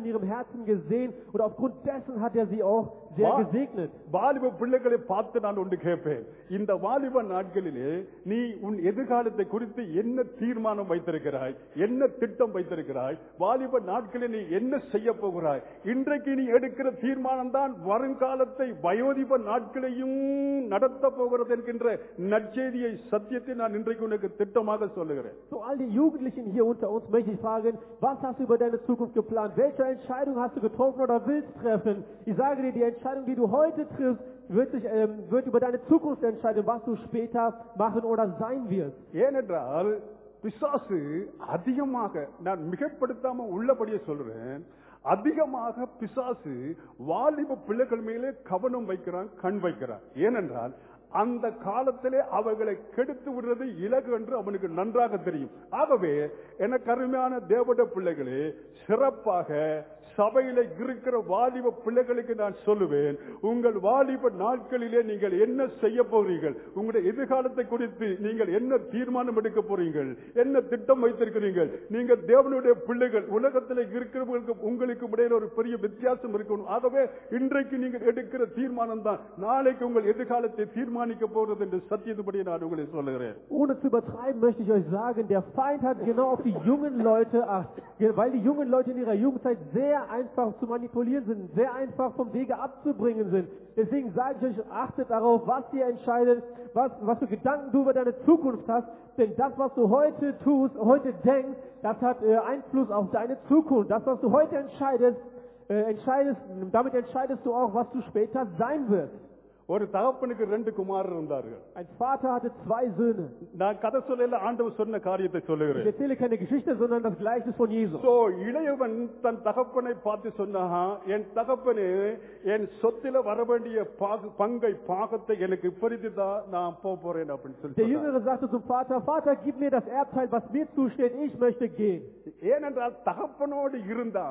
Herzen gesehen und aufgrund dessen hat er sie auch sehr Wa- gesegnet. வாலிப பிள்ளைகளை பார்த்து நான் ஒன்று கேட்பேன். இந்த வாலிப நாட்களிலே நீ உன் எதிர்காலத்தை குறித்து என்ன தீர்மானம் வைத்திருக்கிறாய், என்ன திட்டம் வைத்திருக்கிறாய், வாலிப நாட்களில் நீ என்ன செய்ய போகிறாய்? இன்றைக்கு நீ எடுக்கிற தீர்மானம் தான் வருங்காலத்தை வயோதிப நாட்களையும் நடத்த போகிறது என்கின்ற நற்செய்தியை, சத்தியத்தை நான் இன்றைக்கு உனக்கு திட்டமாக சொல்லுகிறேன். So, all die Jugendlichen hier unter uns möchte ich fragen, was hast du über deine Zukunft geplant? Welche Entscheidung hast du getroffen oder willst treffen? Ich sage dir, die Entscheidung, die du heute triffst, wird, sich, ähm, wird über deine Zukunft entscheiden, was du später machen oder sein wirst. ஏனென்றால் பிசாசு அதிகமாக, நான் மிகப்படுத்தாம உள்ளபடியே சொல்றேன், அதிகமாக பிசாசு வாலிப பிள்ளைகள் மேலே கவனம் வைக்கிறான், கண் வைக்கிறான். ஏனென்றால் அந்த காலத்திலே அவர்களை கெடுத்து விடுறது இலகு என்று அவனுக்கு நன்றாக தெரியும். ஆகவே எனக்கு அருமையான தேவட பிள்ளைகளே, சிறப்பாக சபையில இருக்கிற வாலிப பிள்ளைகளுக்கு நான் சொல்லுவேன், உங்கள் வாலிப நாட்களிலே நீங்கள் என்ன செய்ய போறீர்கள், உங்களுடைய எதிர்காலத்தை குறித்து நீங்கள் என்ன தீர்மானம் எடுக்க போறீர்கள், என்ன திட்டம் வைத்திருக்கிறீர்கள். நீங்கள் தேவனுடைய பிள்ளைகள், உலகத்தில் இருக்கிறவர்களுக்கு உங்களுக்கு இடையில ஒரு பெரிய வித்தியாசம் இருக்கணும். ஆகவே இன்றைக்கு நீங்கள் எடுக்கிற தீர்மானம் தான் நாளைக்கு உங்கள் எதிர்காலத்தை தீர்மானிக்க போகிறது என்று சத்தியத்துபடி நான் உங்களை சொல்லுகிறேன். Ohne zu übertreiben möchte ich euch sagen, der Feind hat genau auf die jungen Leute acht, weil die jungen Leute in ihrer Jugendzeit sehr einfach zu manipulieren sind, sehr einfach vom Wege abzubringen sind. Deswegen sage ich euch, achtet darauf, was ihr entscheidet, was, was für Gedanken du über deine Zukunft hast, denn das, was du heute tust, heute denkst, das hat äh, Einfluss auf deine Zukunft. Das, was du heute entscheidest, äh, entscheidest, damit entscheidest du auch, was du später sein wirst. ஒரு தகப்பனுக்கு ரெண்டு குமாரர் இருந்தார்கள். Ein Vater hatte zwei Söhne. நான் கதை சொல்லல, ஆண்டவர் சொன்ன காரியத்தை Ich சொல்லுகிறேன். erzähle keine Geschichte, sondern das Gleichnis von Jesus. So இளையவன் தன் தகப்பனை பார்த்து சொன்னா, என் தகப்பனே, என் சொத்தில வர வேண்டிய பாகு- பங்கை பாகத்தை எனக்கு இப்படித்து தான் நான் போக போறேன் அப்படின்னு Der சொல்லி. Jüngere sagte zum Vater, Vater, gib mir das Erbteil, was mir zusteht, ich möchte gehen. ஏனென்றால் தகப்பனோடு இருந்தா,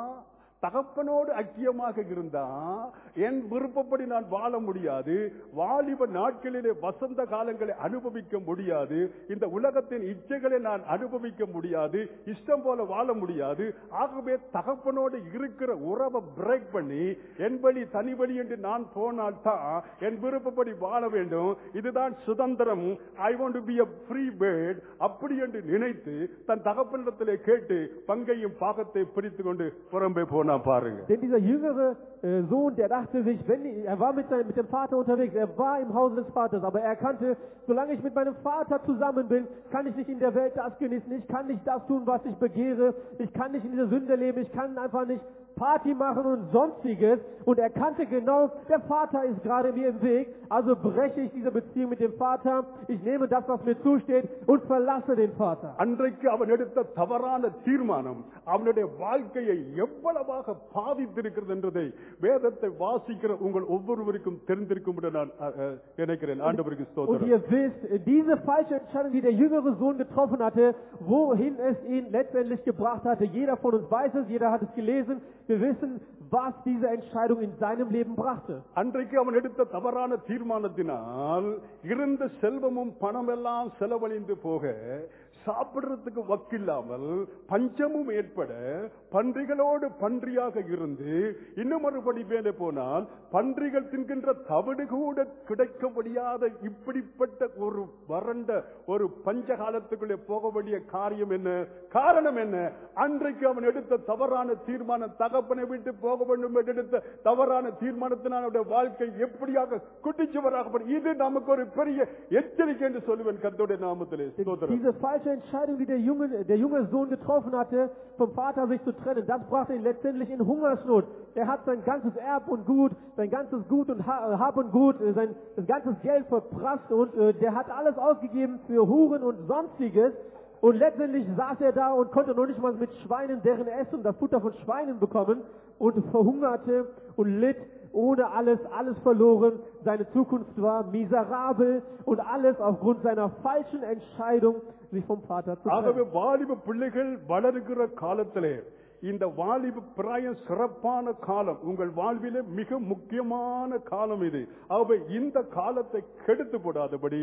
தகப்பனோடு ஐக்கியமாக இருந்தா என் விருப்பப்படி நான் வாழ முடியாது, வாலிப நாட்களிலே வசந்த காலங்களை அனுபவிக்க முடியாது, இந்த உலகத்தின் இச்சைகளை நான் அனுபவிக்க முடியாது, இஷ்டம் போல வாழ முடியாது. ஆகவே தகப்பனோடு இருக்கிற உறவை பிரேக் பண்ணி என் வழி தனி வழி என்று நான் போனால் தான் என் விருப்பப்படி வாழ வேண்டும். இதுதான் சுதந்திரம். I want to be a free bird. அப்படி என்று நினைத்து தன் தகப்பனிடத்திலே கேட்டு பங்கையும் பாகத்தை பிரித்துக் கொண்டு புறம்பே போனா பாருங்க. Denn dieser jüngere äh, Sohn, der dachte sich, wenn er war mit, seinem, mit dem Vater unterwegs, er war im Hause des Vaters, aber er kannte, solange ich mit meinem Vater zusammen bin, kann ich nicht in der Welt das genießen, ich kann nicht das tun, was ich begehre, ich kann nicht in dieser Sünde leben, ich kann einfach nicht Party machen und sonstiges. Und er kannte genau, der Vater ist gerade mir im Weg, also breche ich diese Beziehung mit dem Vater, ich nehme das, was mir zusteht und verlasse den Vater. அன்றைக்கு அவன் எடுத்த தவறான தீர்மானம் அவனுடைய வாழ்க்கையை எவ்வளவாக பாதித்திருக்கிறது என்றதை வேதத்தை வாசிக்கிற உங்கள் ஒவ்வொருவருக்கும் தெரிந்திருக்கும் என்று நான் அஹ், அஹ், நினைக்கிறேன். ஆண்டவருக்கு Und ஸ்தோத்திரம். ihr wisst, diese falsche Entscheidung, die der jüngere Sohn getroffen hatte, wohin es ihn letztendlich gebracht hatte. Jeder von uns weiß es, jeder hat es gelesen. Wir wissen, was diese Entscheidung in seinem Leben brachte. அன்றைக்கு அவன் எடுத்த தவறான தீர்மானத்தினால் இருந்த செல்வமும் பணமெல்லாம் செலவழிந்து போக, சாப்பிடுறதுக்கு வக்கில்லாமல் பஞ்சமும் ஏற்பட, பன்றிகளோடு பன்றியாக இருந்து, இன்னும் ஒருபடி மேலே போனால் பன்றிகள் தின்கின்ற தவிடு கூட கிடைக்க முடியாத இப்படிப்பட்ட ஒரு வறண்ட ஒரு பஞ்ச காலத்துக்குள்ளே போக வேண்டிய காரியம் என்ன? காரணம் என்ன? அன்றைக்கு அவன் எடுத்த தவறான தீர்மானம், தகப்பனை விட்டு போக வேண்டும் என்று எடுத்த தவறான தீர்மானத்தினால் அவனுடைய வாழ்க்கை எப்படியாக குட்டிச்சுவராக. இது நமக்கு ஒரு பெரிய எச்சரிக்கை என்று சொல்லுவேன் கர்த்தருடைய நாமத்திலே. ஸ்தோத்திரம். Diese falsche Entscheidung, die der junge, der junge Sohn getroffen hatte, vom Vater sich zu trennen, das brachte ihn letztendlich in Hungersnot. Er hat sein ganzes Erb und Gut, sein ganzes Gut und Hab und Gut, sein das ganzes Geld verprasst und äh, der hat alles ausgegeben für Huren und sonstiges. Und letztendlich saß er da und konnte noch nicht mal mit Schweinen deren Essen, das Futter von Schweinen bekommen und verhungerte und litt ohne alles, alles verloren. Seine Zukunft war miserabel und alles aufgrund seiner falschen Entscheidung, sich vom Vater zu ஆகவே trennen. வாலிப பிள்ளைகள் வளருகிற காலத்திலே இந்த வாலிப பிராயம் சிறப்பான காலம், உங்கள் வாழ்விலே மிக முக்கியமான காலம் இது. ஆகவே இந்த காலத்தை கெடுத்து போடாதபடி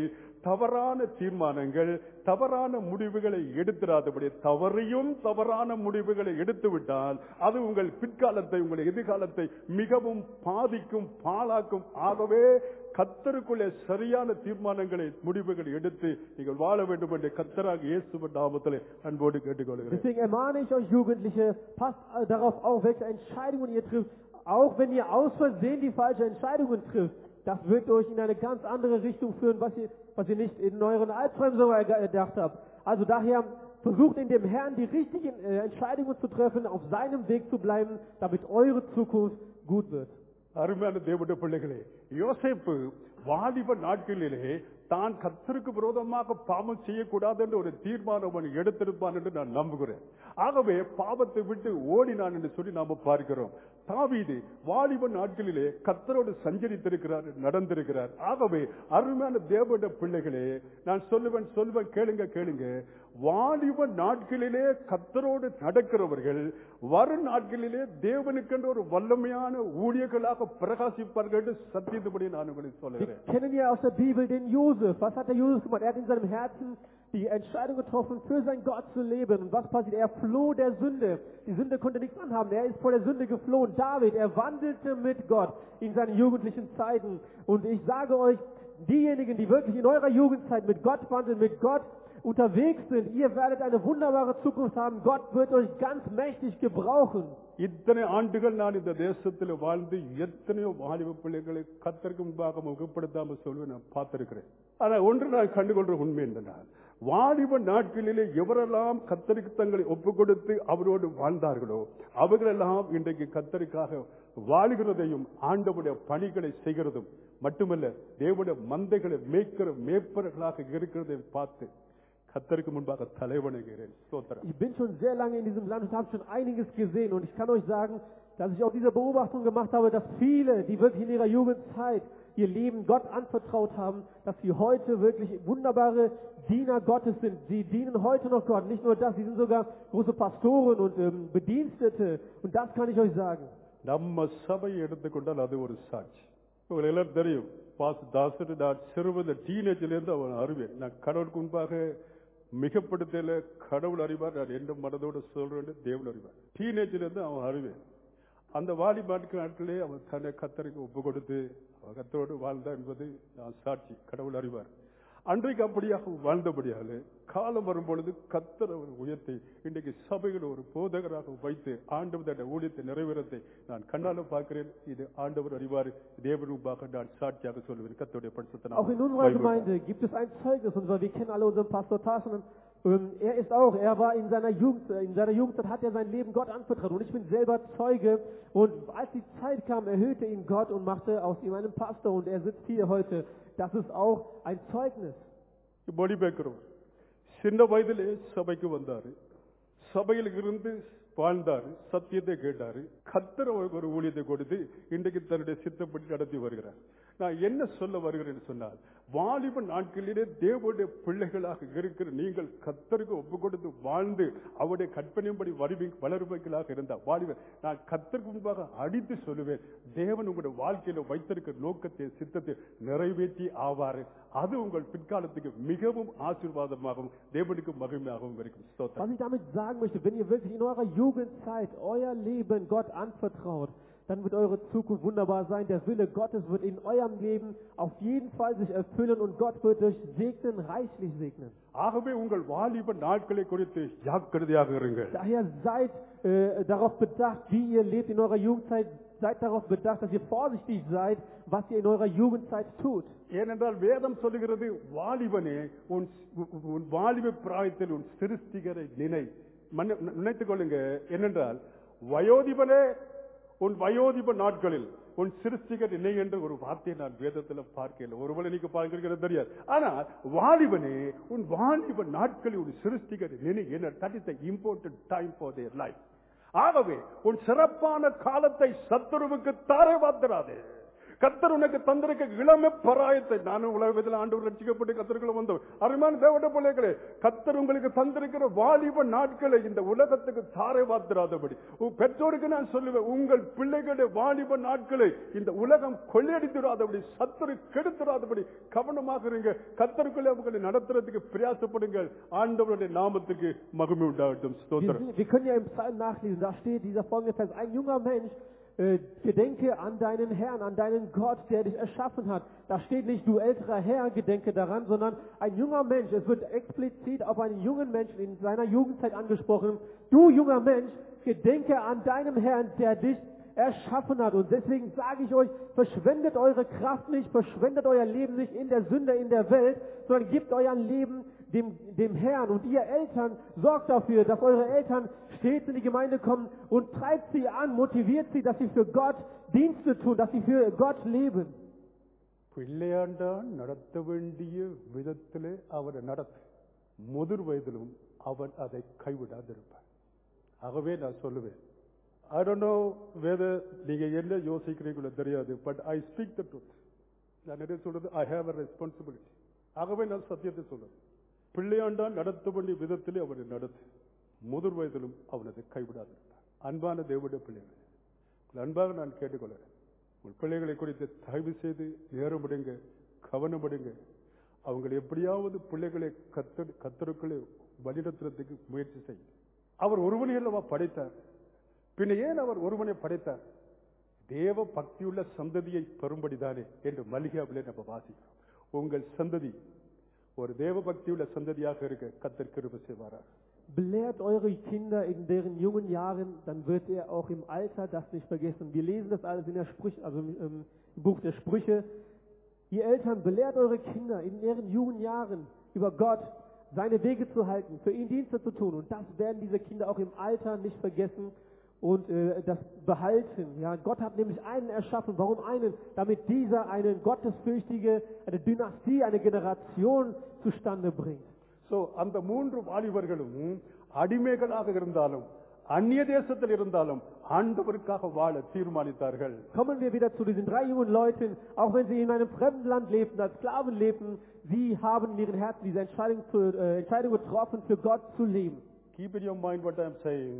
தவறான தீர்மானங்கள், தவறான முடிவுகளை எடுத்துடாதபடி, தவறையும் தவறான முடிவுகளை எடுத்து விட்டால் அது உங்கள் பிற்காலத்தை, உங்கள் எதிர்காலத்தை மிகவும் பாதிக்கும், பாழாக்கும். ஆகவே கர்த்தருக்குள்ளே சரியான தீர்மானங்களை, முடிவுகளை எடுத்து நீங்கள் வாழ வேண்டும் என்று கர்த்தராகிய இயேசுவின் நாமத்திலே அன்போடு கேட்டுக்கொள்கிறேன். Deswegen ermahne ich euch Jugendliche, passt darauf auf, welche Entscheidungen ihr trifft. Auch wenn ihr aus Versehen die falsche Entscheidungen trifft, das wird euch in eine ganz andere Richtung führen, was ihr, was ihr nicht in euren Albträumen sogar erdacht habt. Also daher versucht in dem Herrn die richtigen äh, Entscheidungen zu treffen, auf seinem Weg zu bleiben, damit eure Zukunft gut wird. அருமையான தேவனுடைய பிள்ளைகளே, யோசேப்பு வாலிப நாட்களிலே தான் கர்த்தருக்கு விரோதமாக பாவம் செய்யக்கூடாது என்று ஒரு தீர்மானம் அவன் எடுத்திருப்பான் என்று நான் நம்புகிறேன். ஆகவே பாவத்தை விட்டு ஓடினான் என்று சொல்லி நாம பார்க்கிறோம். தாவீது வாலிப நாட்களிலே கர்த்தரோடு சஞ்சரித்திருக்கிறார், நடந்திருக்கிறார். ஆகவே அருமையான தேவனுடைய பிள்ளைகளே, நான் சொல்லுவேன் சொல்லுவேன் கேளுங்க கேளுங்க வாலிப நாட்களிலே கர்த்தரோடு நடக்கிறவர்கள் வரும் நாட்களிலே தேவனுக்கென்று ஒரு வல்லமையான ஊழியர்களாக பிரகாசிப்பார்கள் என்று சத்தியத்துபடி நான் உங்களுக்கு சொல்லுகிறேன். Wir kennen ja aus der Bibel den Josef. Was hat der Josef gemacht? Er hat in seinem Herzen die Entscheidung getroffen, für sein Gott zu leben. Und was passiert? Er floh der Sünde. Die Sünde konnte nichts anhaben. Er ist vor der Sünde geflohen. David, er wandelte mit Gott in seinen jugendlichen Zeiten. Und ich sage euch, diejenigen, die wirklich in eurer Jugendzeit mit Gott wandeln, mit Gott unterwegs sind, ihr werdet eine wunderbare Zukunft haben. Gott wird euch ganz mächtig gebrauchen. இத்தனை ஆண்டுகள் நான் இந்த தேசத்தில் வாழ்ந்து எத்தனையோ வாலிப பிள்ளைகளை கர்த்தருக்கு முன்பாக முகப்படுத்தாமல் சொல்வேன் நான் பார்த்திருக்கிறேன். ஆனா ஒன்று நான் கண்டுகொள்ற உண்மை என்றால், வாலிப நாட்களிலே எவரெல்லாம் கர்த்தருக்கு தங்களை ஒப்புக் கொடுத்து அவரோடு வாழ்ந்தார்களோ அவர்களெல்லாம் இன்றைக்கு கர்த்தருக்காக வாழுகிறதையும் ஆண்டவருடைய பணிகளை செய்கிறதும் மட்டுமல்ல, தேவனுடைய மந்தைகளை மேய்க்கிற மேய்ப்பர்களாக இருக்கிறதை பார்த்து கர்த்தருக்கு முன்பாக தலைவணங்குகிறேன். ஸ்தோத்திரம். Ich bin schon sehr lange in diesem Land und habe schon einiges gesehen. Und ich kann euch sagen, dass ich auch diese Beobachtung gemacht habe, dass viele, die wirklich in ihrer Jugendzeit ihr Leben Gott anvertraut haben, dass sie heute wirklich wunderbare Diener Gottes sind. Sie dienen heute noch Gott. Nicht nur das, sie sind sogar große Pastoren und ähm, Bedienstete. Und das kann ich euch sagen. நம்ம சபையை எடுத்துக்கொண்டால் அது ஒரு சாட்சி. உங்களுக்கு எல்லாம் தெரியும், pass தாசர் நான் சிறுவந்த டீனேஜிலிருந்து அவன் அறிவேன். நான் கடவுளுக்கு முன்பாக மிகப்படுத்தல, கடவுள் அறிவார், நான் எந்த மனதோடு சொல்றேன், தேவன் அறிவார். டீனேஜிலிருந்து அவன் அறிவேன். அந்த வாலிபாட்டு நாட்களே அவன் தன்னை கர்த்தருக்கு ஒப்பு கொடுத்து கர்த்தரோடு வாழ்ந்தான் என்பது நான் சாட்சி. கடவுள் அறிவார். அன்றைக்கு அப்படியாக வாழ்ந்தபடியாக காலம் வரும்பொழுது கர்த்தர் அவர் உயர்த்தி இன்றைக்கு சபையில் ஒரு போதகராக வைத்து ஆண்டவர் ஊழியத்தை நிறைவேறத்தை நான் கண்ணால பார்க்கிறேன். இது ஆண்டவர் அறிவார். தேவன் முன்பாக நான் சாட்சியாக சொல்லுவேன். கர்த்தருடைய பரிசுத்த Auch in unserer Gemeinde gibt es ein Zeugnis, und zwar wir kennen alle unseren Pastor Tarsen. Ähm, er ist auch, er war in seiner Jugend, in seiner Jugendzeit hat er sein Leben Gott anvertraut, und ich bin selber Zeuge. Und als die Zeit kam, erhöhte ihn Gott und machte aus ihm einen Pastor, und er sitzt hier heute. Das ist auch ein Zeugnis. மொழிபெயர்க்கிறோம். சின்ன வயதிலே சபைக்கு வந்தாரு, சபையில் இருந்து வாழ்ந்தாரு, சத்தியத்தை கேட்டாரு, கர்த்தர் அவருக்கு ஒரு ஊழியத்தை கொடுத்து இன்றைக்கு தன்னுடைய சித்தப்படி நடத்தி வருகிறார். நான் என்ன சொல்ல வருகிறேன் சொன்னால், வாலிப நாட்களிலே தேவனுடைய பிள்ளைகளாக இருக்கிற நீங்கள் கர்த்தருக்கு ஒப்பு கொடுத்து வாழ்ந்து அவருடைய கற்பனையின்படி வருவி வளர்வைகளாக இருந்தால் வாலிப நான் கர்த்தருக்கு முன்பாக அடித்து சொல்லுவேன், தேவன் உங்களுடைய வாழ்க்கையில வைத்திருக்கிற நோக்கத்தை சித்தத்தை நிறைவேற்றி ஆவாரு. அது உங்கள் பிற்காலத்துக்கு மிகவும் ஆசீர்வாதமாகவும் தேவனுக்கு மகிமையாகவும் இருக்கும். Was ich damit sagen möchte, wenn ihr wirklich in eurer Jugendzeit euer Leben Gott anvertraut, dann wird eure Zukunft wunderbar sein. Der Wille Gottes wird in eurem Leben auf jeden Fall sich erfüllen, und Gott wird euch segnen, reichlich segnen. ஆகவே உங்கள் வாலிப நாட்களை குறித்து ஜாக்கிரதையாக இருங்கள். Daher seid äh, darauf bedacht, wie ihr lebt in eurer Jugendzeit. Seid darauf bedacht, dass ihr vorsichtig seid, was ihr in eurer Jugendzeit tut. ஏனென்றால் வேதம் சொல்லுகிறது, வாலிபனே உன் உன் வாலிப பிராயத்தில் உன் சிருஷ்டிகரை நினை நினைத்துக் கொள்ளுங்க. ஏனென்றால் வயோதிபனே உன் வயோதிப நாட்களில் உன் சிருஷ்டிகர் நினை என்ற ஒரு வார்த்தையை நான் வேதத்தில் பார்க்கல. ஒருவேளை நீங்க பார்க்கிறது தெரியாது. ஆனால் வாலிபனே உன் வாலிப நாட்களில் உன் சிருஷ்டிகர் நினை என்ன, that is the important time for their life. ஆகவே உன் சிறப்பான காலத்தை சத்துருவுக்கு தாரை வார்த்தராதே. கர்த்தர் உனக்கு தந்திருக்க இளமை பராயத்தை. நானும் உலகத்தில் ஆண்டவர் ரட்சிக்கப்பட்டு கர்த்தருக்குள்ள வந்தவர். அருமையான தேவனுடைய பிள்ளைகளே, கர்த்தர் உங்களுக்கு தந்திருக்கிற வாலிப நாட்களை இந்த உலகத்துக்கு தாரை வார்த்திராதபடி, பெற்றோருக்கு நான் சொல்லுவேன், உங்கள் பிள்ளைகளுடைய வாலிப நாட்களை இந்த உலகம் கொள்ளையடித்திராதபடி, சத்துரு கெடுத்திராதபடி கவனமாக இருங்க. கர்த்தருக்குள்ளே உங்களை நடத்துறதுக்கு பிரயாசப்படுங்கள். ஆண்டவருடைய நாமத்துக்கு மகிமை உண்டாகட்டும். ஸ்தோத்திரம். Wir, wir können ja im Psalm nachlesen, da steht dieser folgende Vers: Ein junger Mensch, äh, gedenke an deinen Herrn, an deinen Gott, der dich erschaffen hat. Da steht nicht, du älterer Herr, gedenke daran, sondern ein junger Mensch. Es wird explizit auf einen jungen Menschen in seiner Jugendzeit angesprochen. Du junger Mensch, gedenke an deinem Herrn, der dich erschaffen hat. Und deswegen sage ich euch, verschwendet eure Kraft nicht, verschwendet euer Leben nicht in der Sünde, in der Welt, sondern gebt euer Leben dem, dem Herrn. Und ihr Eltern, sorgt dafür, dass eure Eltern stets in die Gemeinde kommen und treibt sie an, motiviert sie, dass sie für Gott Dienste tun, dass sie für Gott leben. பிள்ளையாண்டான் நடத்த வேண்டிய விதத்திலே அவரை நடத்த முதிர் வயதிலும் அவன் அதை கைவிடாதிருப்பார். ஆகவே நான் சொல்லுவேன், I don't know whether நீங்க என்ன யோசிக்கிறீங்களோ தெரியாது, but I speak the truth. நான் என்ன சொல்றது, ஐ ஹேவ் அ ரெஸ்பான்சிபிலிட்டி. ஆகவே நான் சத்தியத்தை சொல்றேன். பிள்ளையாண்டான் நடத்த வேண்டிய விதத்திலே அவனை நடத்து, முதிர் வயதிலும் அவனதை கைவிடாதிருப்பார். அன்பான தேவனுடைய பிள்ளைகள், அன்பாக நான் கேட்டுக்கொள்கிறேன், உங்கள் பிள்ளைகளை குறித்து தயவு செய்து நேரமிடுங்க, கவனமிடுங்க. அவங்களை எப்படியாவது பிள்ளைகளை கத்த கத்தருக்குள்ளே வழிநடத்துறதுக்கு முயற்சி செய்யும். அவர் ஒருவனை அல்லவா படைத்தார், பின்ன ஏன் அவர் ஒருவனை படைத்தார்? தேவ பக்தியுள்ள சந்ததியை பெறும்படிதானே என்று மல்லிகாவிலே நம்ம வாசிக்கிறோம். உங்கள் சந்ததி ஒரு தேவ பக்தியுள்ள சந்ததியாக இருக்க கர்த்தர் கிருபை செய்வாராக. Belehrt eure Kinder in deren jungen Jahren, dann wird er auch im Alter das nicht vergessen. Wir lesen das alles in der Sprüche, also im Buch der Sprüche. Ihr Eltern, belehrt eure Kinder in ihren jungen Jahren über Gott, seine Wege zu halten, für ihn Dienste zu tun. Und das werden diese Kinder auch im Alter nicht vergessen und äh, das behalten. Ja, Gott hat nämlich einen erschaffen. Warum einen? Damit dieser eine gottesfürchtige, eine Dynastie, eine Generation zustande bringt. So, அந்த மூன்று வாலிபர்களும் அடிமைகளாக இருந்தாலும் அந்நிய தேசத்தில் இருந்தாலும் ஆண்டவருக்காக வாழ தீர்மானித்தார்கள். Kommen wir wieder zu diesen drei jungen Leuten, auch wenn sie in einem fremden Land lebten, als Sklaven lebten, sie haben in ihren Herzen diese Entscheidung, zu, äh, Entscheidung getroffen, für Gott zu leben. Keep in your mind what I am saying.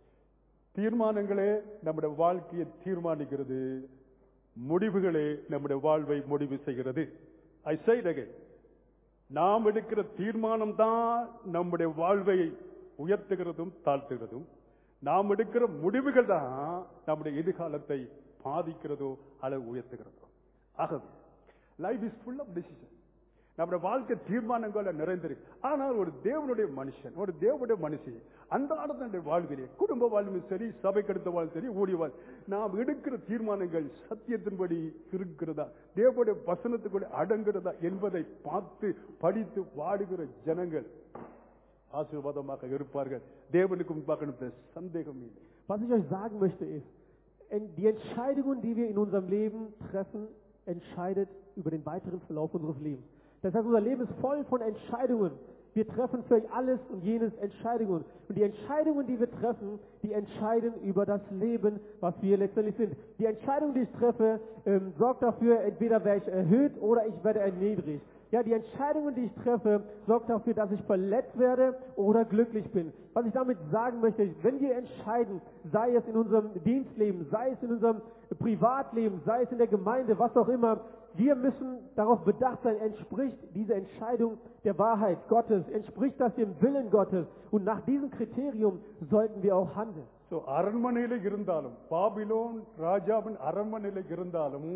தீர்மானங்களே நம்முடைய வாழ்க்கையை தீர்மானிக்கிறது, முடிவுகளே நம்முடைய வாழ்வை முடிவு செய்கிறது. I say it again. நாம் எடுக்கிற தீர்மானம் தான் நம்முடைய வாழ்வை உயர்த்துகிறதும் தாழ்த்துகிறதும். நாம் எடுக்கிற முடிவுகள் தான் நம்முடைய எதிர்காலத்தை பாதிக்கிறதோ அல்லது உயர்த்துகிறதோ. ஆகவே life is full of decision. நம்முடைய வாழ்க்கை தீர்மானங்களை நிறைந்திருக்கு. ஆனால் ஒரு தேவனுடைய மனுஷன், ஒரு தேவனுடைய மனுஷி அன்றாட வாழ்விலே, குடும்ப வாழ்வும் சரி, சபை கெடுத்த வாழ் சரி, ஊழிய வாழ், நாம் எடுக்கிற தீர்மானங்கள் சத்தியத்தின்படி இருக்கிறதா, தேவனுடைய வசனத்துக்குள்ளே அடங்குகிறதா என்பதை பார்த்து படித்து வாடுகிற ஜனங்கள் ஆசீர்வாதமாக இருப்பார்கள். தேவனுக்கு முன்பாக சந்தேகம் இல்லை. Was ich euch sagen möchte ist, die Entscheidungen, die wir in unserem Leben treffen, entscheidet über den weiteren Verlauf unseres Lebens. Das heißt, unser Leben ist voll von Entscheidungen. Wir treffen für alles und jenes Entscheidungen. Und die Entscheidungen, die wir treffen, die entscheiden über das Leben, was wir letztendlich sind. Die Entscheidung, die ich treffe, ähm, sorgt dafür, entweder werde ich erhöht oder ich werde erniedrigt. Ja, die Entscheidungen, die ich treffe, sorgt dafür, dass ich verletzt werde oder glücklich bin. Was ich damit sagen möchte, ist, wenn wir entscheiden, sei es in unserem Dienstleben, sei es in unserem Privatleben, sei es in der Gemeinde, was auch immer, wir müssen darauf bedacht sein, entspricht diese Entscheidung der Wahrheit Gottes, entspricht das dem Willen Gottes. Und nach diesem Kriterium sollten wir auch handeln. So, அரண்மனையில இருந்தாலும், Babylon ராஜாவின் அரண்மனையில இருந்தாலும்,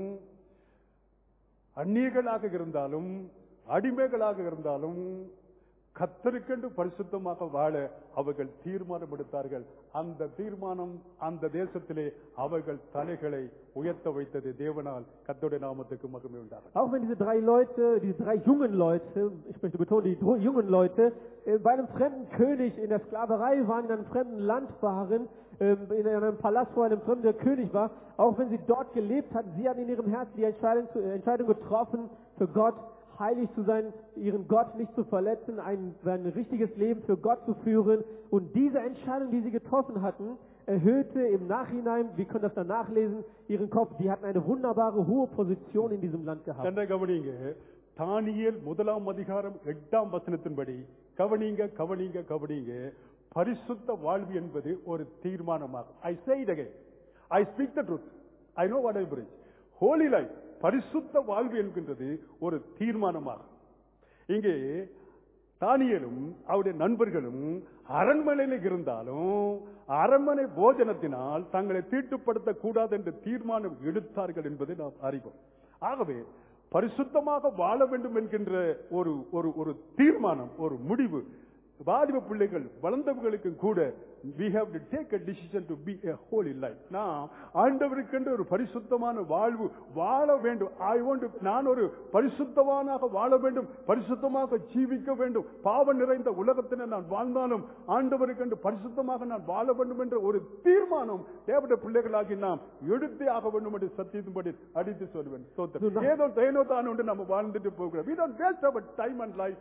அந்நியர்களாக இருந்தாலும், அடிமைகளாக இருந்தாலும், கர்த்தருக்கென்று பரிசுத்தமாக வாழ அவர்கள் தீர்மானம் எடுத்தார்கள். அந்த தீர்மானம் அந்த தேசத்திலே அவர்கள் தலைகளை உயர்த்த வைத்தது தேவனால். கர்த்தருடைய நாமத்துக்கு மகிமை உண்டாகும். Auch wenn diese drei Leute, diese drei jungen Leute, ich möchte betonen, die jungen Leute, bei einem fremden König in der Sklaverei waren, in einem fremden Land waren, in einem Palast, wo ein fremder König war, auch wenn sie dort gelebt hatten, sie hatten in ihrem Herzen die Entscheidung, Entscheidung getroffen, für Gott heilig zu sein, ihren Gott nicht zu verletzen, ein, ein richtiges Leben für Gott zu führen. Und diese Entscheidung, die sie getroffen hatten, erhöhte im Nachhinein, wir können das dann nachlesen, ihren Kopf. Die hatten eine wunderbare, hohe Position in diesem Land gehabt. கண்ட கவனிங்க, தானியேல் முதலாம் அதிகாரம் எட்டாம் வசனத்தின்படி கவனிங்க கவனிங்க கவனிங்க பரிசுத்த வாழ்வு என்பது ஒரு தீர்மானமாகும். I say it again. I speak the truth. I know what I preach. Holy life, பரிசுத்த வாழ்வு என்கின்றது ஒரு தீர்மானமாகும். இங்கே தானியேலும் அவருடைய நண்பர்களும் அரண்மனையில் இருந்தாலும் அரண்மனை போஜனத்தினால் தங்களை தீட்டுப்படுத்த கூடாது என்று தீர்மானம் எடுத்தார்கள் என்பதை நாம் அறிவோம். ஆகவே பரிசுத்தமாக வாழ வேண்டும் என்கின்ற ஒரு ஒரு ஒரு தீர்மானம், ஒரு முடிவு வாலிப பிள்ளைகள் வளர்ந்தவர்களுக்கு கூட we have to take a decision to be a holy life. நான் ஆண்டவருக்கென்று ஒரு பரிசுத்தமான வாழ்வு வாழ வேண்டும். I want to, நான் ஒரு பரிசுத்தவானாக வாழ வேண்டும், பரிசுத்தமாக ஜீவிக்க வேண்டும். பாவம் நிறைந்த உலகத்தினை நான் வாழ்ந்தாலும் ஆண்டவருக்கென்று பரிசுத்தமாக நான் வாழ வேண்டும் என்ற ஒரு தீர்மானம் தேவனுடைய பிள்ளைகளாகி நாம் எடுத்தே ஆக வேண்டும் என்று சத்தியத்தின்படி அடித்து சொல்வேன். ஏதோ தேனோ தான் ஒன்று நம்ம வாழ்ந்துட்டு போகிறோம். We don't waste our time and life.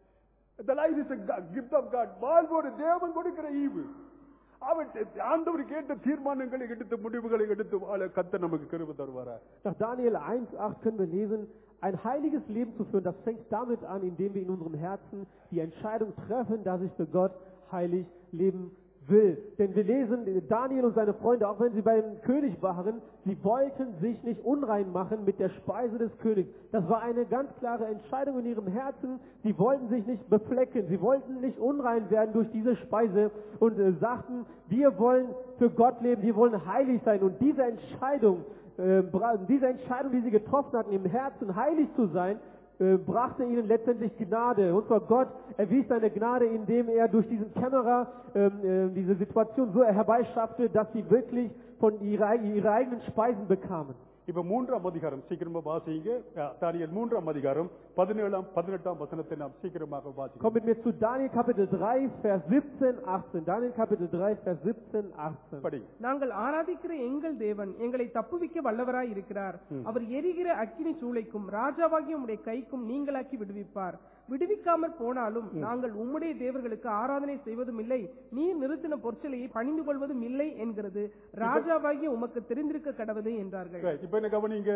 The life is a gift of God. வாழ்வோடு தேவன் கொடுக்கிற ஈவு. அவர் ஆண்டவர் கேட்ட தீர்மானங்களை எடுத்து முடிவுகளை எடுத்து வாழ கர்த்தர் நமக்கு கிருபை தருவாரா. Nach Daniel eins acht können wir lesen, ein heiliges Leben zu führen, das fängt damit an, indem wir in unserem Herzen die Entscheidung treffen, dass ich für Gott heilig leben will. Denn wir lesen, Daniel und seine Freunde, auch wenn sie beim König waren, sie wollten sich nicht unrein machen mit der Speise des Königs. Das war eine ganz klare Entscheidung in ihrem Herzen. Sie wollten sich nicht beflecken, sie wollten nicht unrein werden durch diese Speise und äh, sagten, wir wollen für Gott leben, wir wollen heilig sein. Und diese Entscheidung, äh, diese Entscheidung, die sie getroffen hatten, im Herzen heilig zu sein, Äh, brachte ihnen letztendlich Gnade. Und zwar Gott erwies seine Gnade, indem er durch diesen Kämmerer ähm, äh, diese Situation so herbeischaffte, dass sie wirklich von ihrer, ihre eigenen Speisen bekamen. இப்ப மூன்றாம் அதிகாரம் சீக்கிரமா வாசிங்க. தானியேல் மூன்றாம் அதிகாரம் பதினேழாம் பதினெட்டாம் வசனத்தை நாம் சீக்கிரமாக வாசிங்க. Kommt mit mir zu Daniel Kapitel drei, Vers siebzehn, achtzehn. Daniel Kapitel drei, Vers siebzehn, achtzehn. படி. நாங்கள் ஆராதிக்கிற எங்கள் தேவன் எங்களை தப்புவிக்க வல்லவராய் இருக்கிறார். அவர் எரிகிற அக்கினி சூளைக்கும் ராஜாவாகிய உம்முடைய கைக்கும் நீங்களாக்கி விடுவிப்பார். விடுவிக்காமற் போனாலும் நாங்கள் உம்முடைய தேவர்களுக்கு ஆராதனை செய்வதும் இல்லை, நீர் நிறுத்தின பொற்சிலையை பணிந்து கொள்வதும் இல்லை என்கிறது ராஜாவாகிய உமக்கு தெரிந்திருக்க கடவுது என்றார்கள். இப்ப என்ன கவனிங்க,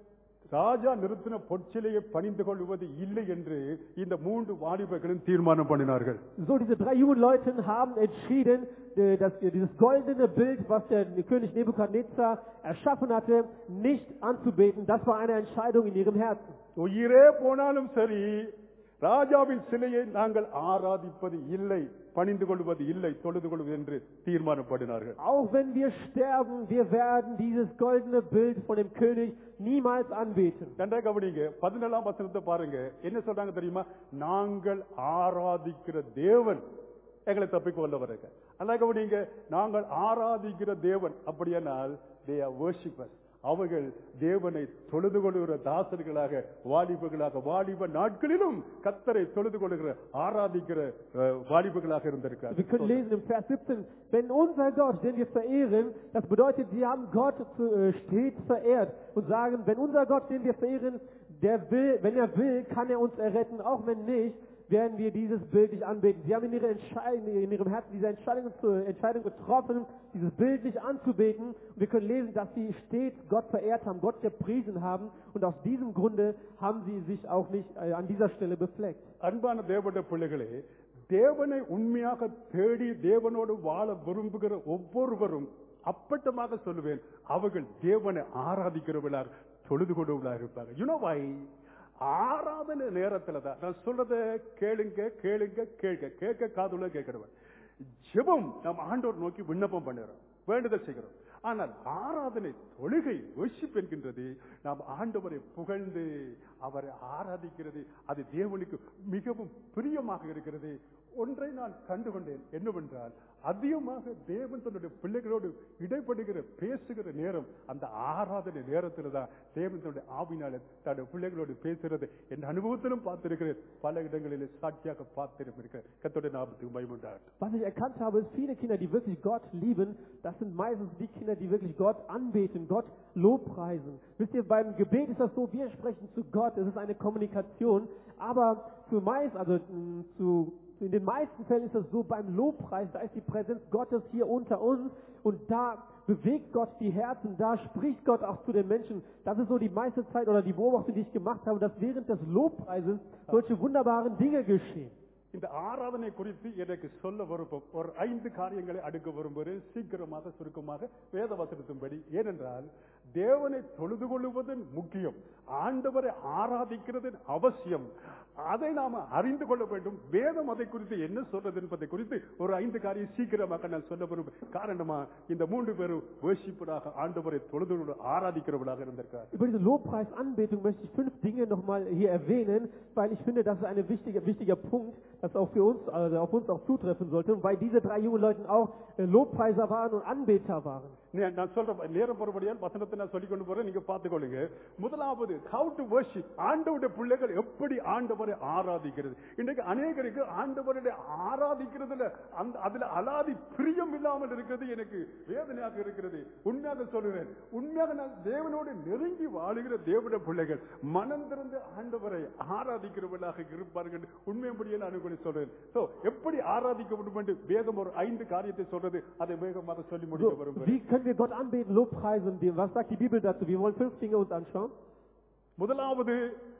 ராஜா நிறுத்தின பொற்சிலையை பணிந்து கொள்வது இல்லை என்று இந்த மூன்று வாலிபர்களும் தீர்மானம் பண்ணினார்கள். So, diese drei jungen Leute haben entschieden, dass dieses goldene Bild, was der König Nebukadnezar erschaffen hatte, nicht anzubeten. Das war eine Entscheidung in ihrem Herzen. உயிரே போனாலும் சரி, ராஜாவின் சிலையை நாங்கள் ஆராதிப்பது இல்லை, பணிந்து கொள்வது இல்லை, தொழுது கொள்வது என்று தீர்மானப்படினார்கள். Auch wenn wir sterben, wir werden dieses goldene Bild von dem König niemals anbeten. நன்றாக கவனிங்க, பதினேழாம் வசனத்தை பாருங்க. என்ன சொல்றாங்க தெரியுமா? நாங்கள் ஆராதிக்கிற தேவன் எங்களை தப்பிக்க வல்லவராக. நன்றாக கவனிங்க, நாங்கள் ஆராதிக்கிற தேவன் அப்படியானால் they are worshippers. அவர்கள் தேவனை தொழுது கொள்கிற தாசர்களாக, வாலிபர்களாக, வாலிப நாட்களிலும் கர்த்தரை தொழுது கொள்கிற ஆராதிக்கிற வாலிபர்களாக இருந்திருக்கிறார். Wir können lesen im Vers siebzehn, wenn unser Gott, den wir verehren, das bedeutet, sie haben Gott stets verehrt und sagen, wenn unser Gott, den wir verehren, der will, wenn er will, kann er uns erretten, auch wenn nicht, werden wir dieses Bild nicht anbeten. Sie haben in, ihre in ihrem Herzen diese Entscheidung, Entscheidung getroffen, dieses Bild nicht anzubeten. Und wir können lesen, dass sie stets Gott verehrt haben, Gott gepriesen haben. Und aus diesem Grunde haben sie sich auch nicht äh, an dieser Stelle befleckt. அன்பான தேவனுடைய பிள்ளைகளே, தேவனை உண்மையாக தேடி தேவனோடு வாழ விரும்புகிற ஒவ்வொருவரும் அப்பட்டமாக சொல்லுவேன், அவர்கள் தேவனை ஆராதிக்கிறவர்களாக தொழுது கொண்டவர்களாக இருப்பாங்க. You know why? ஆராதனை நேரத்துல தான் நான் சொல்றத கேளுங்க கேளுங்க கேட்க கேட்க காதுல கேட்கிறவன். ஜெபம் நம்ம ஆண்டவர் நோக்கி விண்ணப்பம் பண்ணுறோம், வேண்டுதல் செய்கிறோம். ஆனால் ஆராதனை, தொழுகை, worship என்கின்றது நாம் ஆண்டவரை புகழ்ந்து அவரை ஆராதிக்கிறது. அது தேவனுக்கு மிகவும் பிரியமாக இருக்கிறது. ஒன்றை நான் கண்டுகொண்டேன், என்னவென்றால் அதிகமாக தேவன் தன்னுடைய பிள்ளைகளோடு இடைப்படுகிற பேசுகிற நேரம் அந்த ஆராதனை நேரத்தில் தான் தேவன் தன்னுடைய ஆவினால தன்னுடைய பிள்ளைகளோடு பேசுகிறது. என் அனுபவத்திலும் பார்த்திருக்கிறேன், பல இடங்களில் சாட்சியாக பார்த்திருக்கிறேன். கர்த்தருடைய நாமத்துக்கு மகிமை உண்டாகட்டும். Was ich erkannt habe, ist, viele Kinder, die wirklich Gott lieben, das sind meistens die Kinder, die wirklich Gott anbeten, Gott lobpreisen. Wisst ihr, beim Gebet ist das so, wir sprechen zu Gott, es ist eine Kommunikation, aber zumeist, also zu in den meisten Fällen ist es so, beim Lobpreis, da ist die Präsenz Gottes hier unter uns und da bewegt Gott die Herzen, da spricht Gott auch zu den Menschen. Das ist so die meiste Zeit oder die Beobachtung, die ich gemacht habe, dass während des Lobpreises solche wunderbaren Dinge geschehen. இந்த ஆராதனை குறித்து எனக்கு சொல்ல விருப்பம் ஒரு ஐந்து காரியங்களை அடுக்க விரும்புகிறேன், சீக்கிரமாக சுருக்கமாக வேத வசனத்தின்படி. ஏனென்றால் தேவனை தொழுது கொள்வதன் முக்கியம், ஆண்டவரை ஆராதிக்கிறதன் அவசியம், அதை நாம அறிந்து கொள்ள வேண்டும். வேதம் அதை குறித்து என்ன சொல்றது என்பதை குறித்து ஒரு ஐந்து காரியம் சீக்கிரமாக நான் சொல்ல விரும்புகிறேன். காரணமா இந்த மூன்று பேரும் worshipராக ஆண்டவரை தொழுது ஆராதிக்கிறவர்களாக இருந்திருக்கிறார். Über diese Lobpreisanbetung möchte ich fünf Dinge nochmal hier erwähnen, weil ich finde, das ist ein wichtiger, wichtiger Punkt, das auch für uns, also auf uns auch zutreffen sollte, und weil diese drei jungen Leute auch Lobpreiser waren und Anbeter waren. நான் சொல்றேன், நேரம் பொறுப்படியால் வசனத்தை நான் சொல்லிக் கொண்டு போறேன், நீங்க பார்த்துக்கொள்ளுங்க. முதலாவது, how to worship, ஆண்டவருடைய பிள்ளைகள் எப்படி ஆண்டவரை ஆராதிக்கிறது. இன்றைக்கு அநேகருக்கு ஆண்டவருடைய ஆராதிக்கிறதுல அந்த அதுல அலாதி பிரியம் இல்லாமல் இருக்கிறது எனக்கு வேதனையாக இருக்கிறது. உண்மையாக சொல்லுவேன், உண்மையாக நான் தேவனோடு நெருங்கி வாழுகிற தேவனுடைய பிள்ளைகள் மனம் திறந்து ஆண்டவரை ஆராதிக்கிறவர்களாக இருப்பார்கள். உண்மைப்படியே நான் உங்களுக்கு சொல்றேன். சோ எப்படி ஆராதிக்க வேண்டும் என்று வேதம் ஒரு ஐந்து காரியத்தை சொல்றது, அதை வேகமாக சொல்லி முடிக்க விரும்புகிறேன். Können wir Gott anbeten, Lobpreisen? Was sagt die Bibel dazu? Wir wollen fünf Dinge uns anschauen. முதலாவது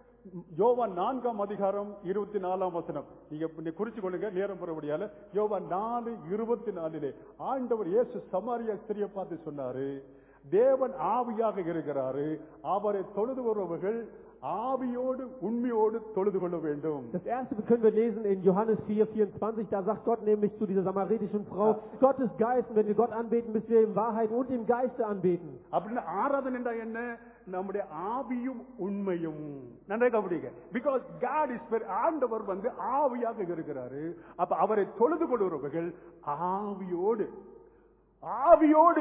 யோவான் நான்காம் அதிகாரம் இருபத்தி நாலாம் வசனம். நீங்க குறிச்சு கொள்ளுங்க, நேரம் பெறபடியால. யோவான் நாலு இருபத்தி நாலிலே ஆண்டவர் இயேசு சமாரியா ஸ்திரியை பார்த்து சொன்னாரு, தேவன் ஆவியாக இருக்கிறாரு, அவரை தொழுது வருபவர்கள் ஆவியோடு உண்மையோடு தொழுது கொள்ள வேண்டும். Das erste können wir lesen in Johannes vier vierundzwanzig, da sagt Gott nämlich zu dieser samaritischen Frau, ja. Gott ist Geist, und wenn wir Gott anbeten, müssen wir in Wahrheit und im Geiste anbeten. அப்படின்னா ஆராதனை என்றா என்ன? நம்முடைய ஆவியும் உண்மையும். நன்றாக கவனிங்க. Because God is spirit, ஆண்டவர் வந்து ஆவியாக இருக்கிறாரு. அப்ப அவரை தொழுது கொள்கிறவர்கள் ஆவியோடு ஆவியோடு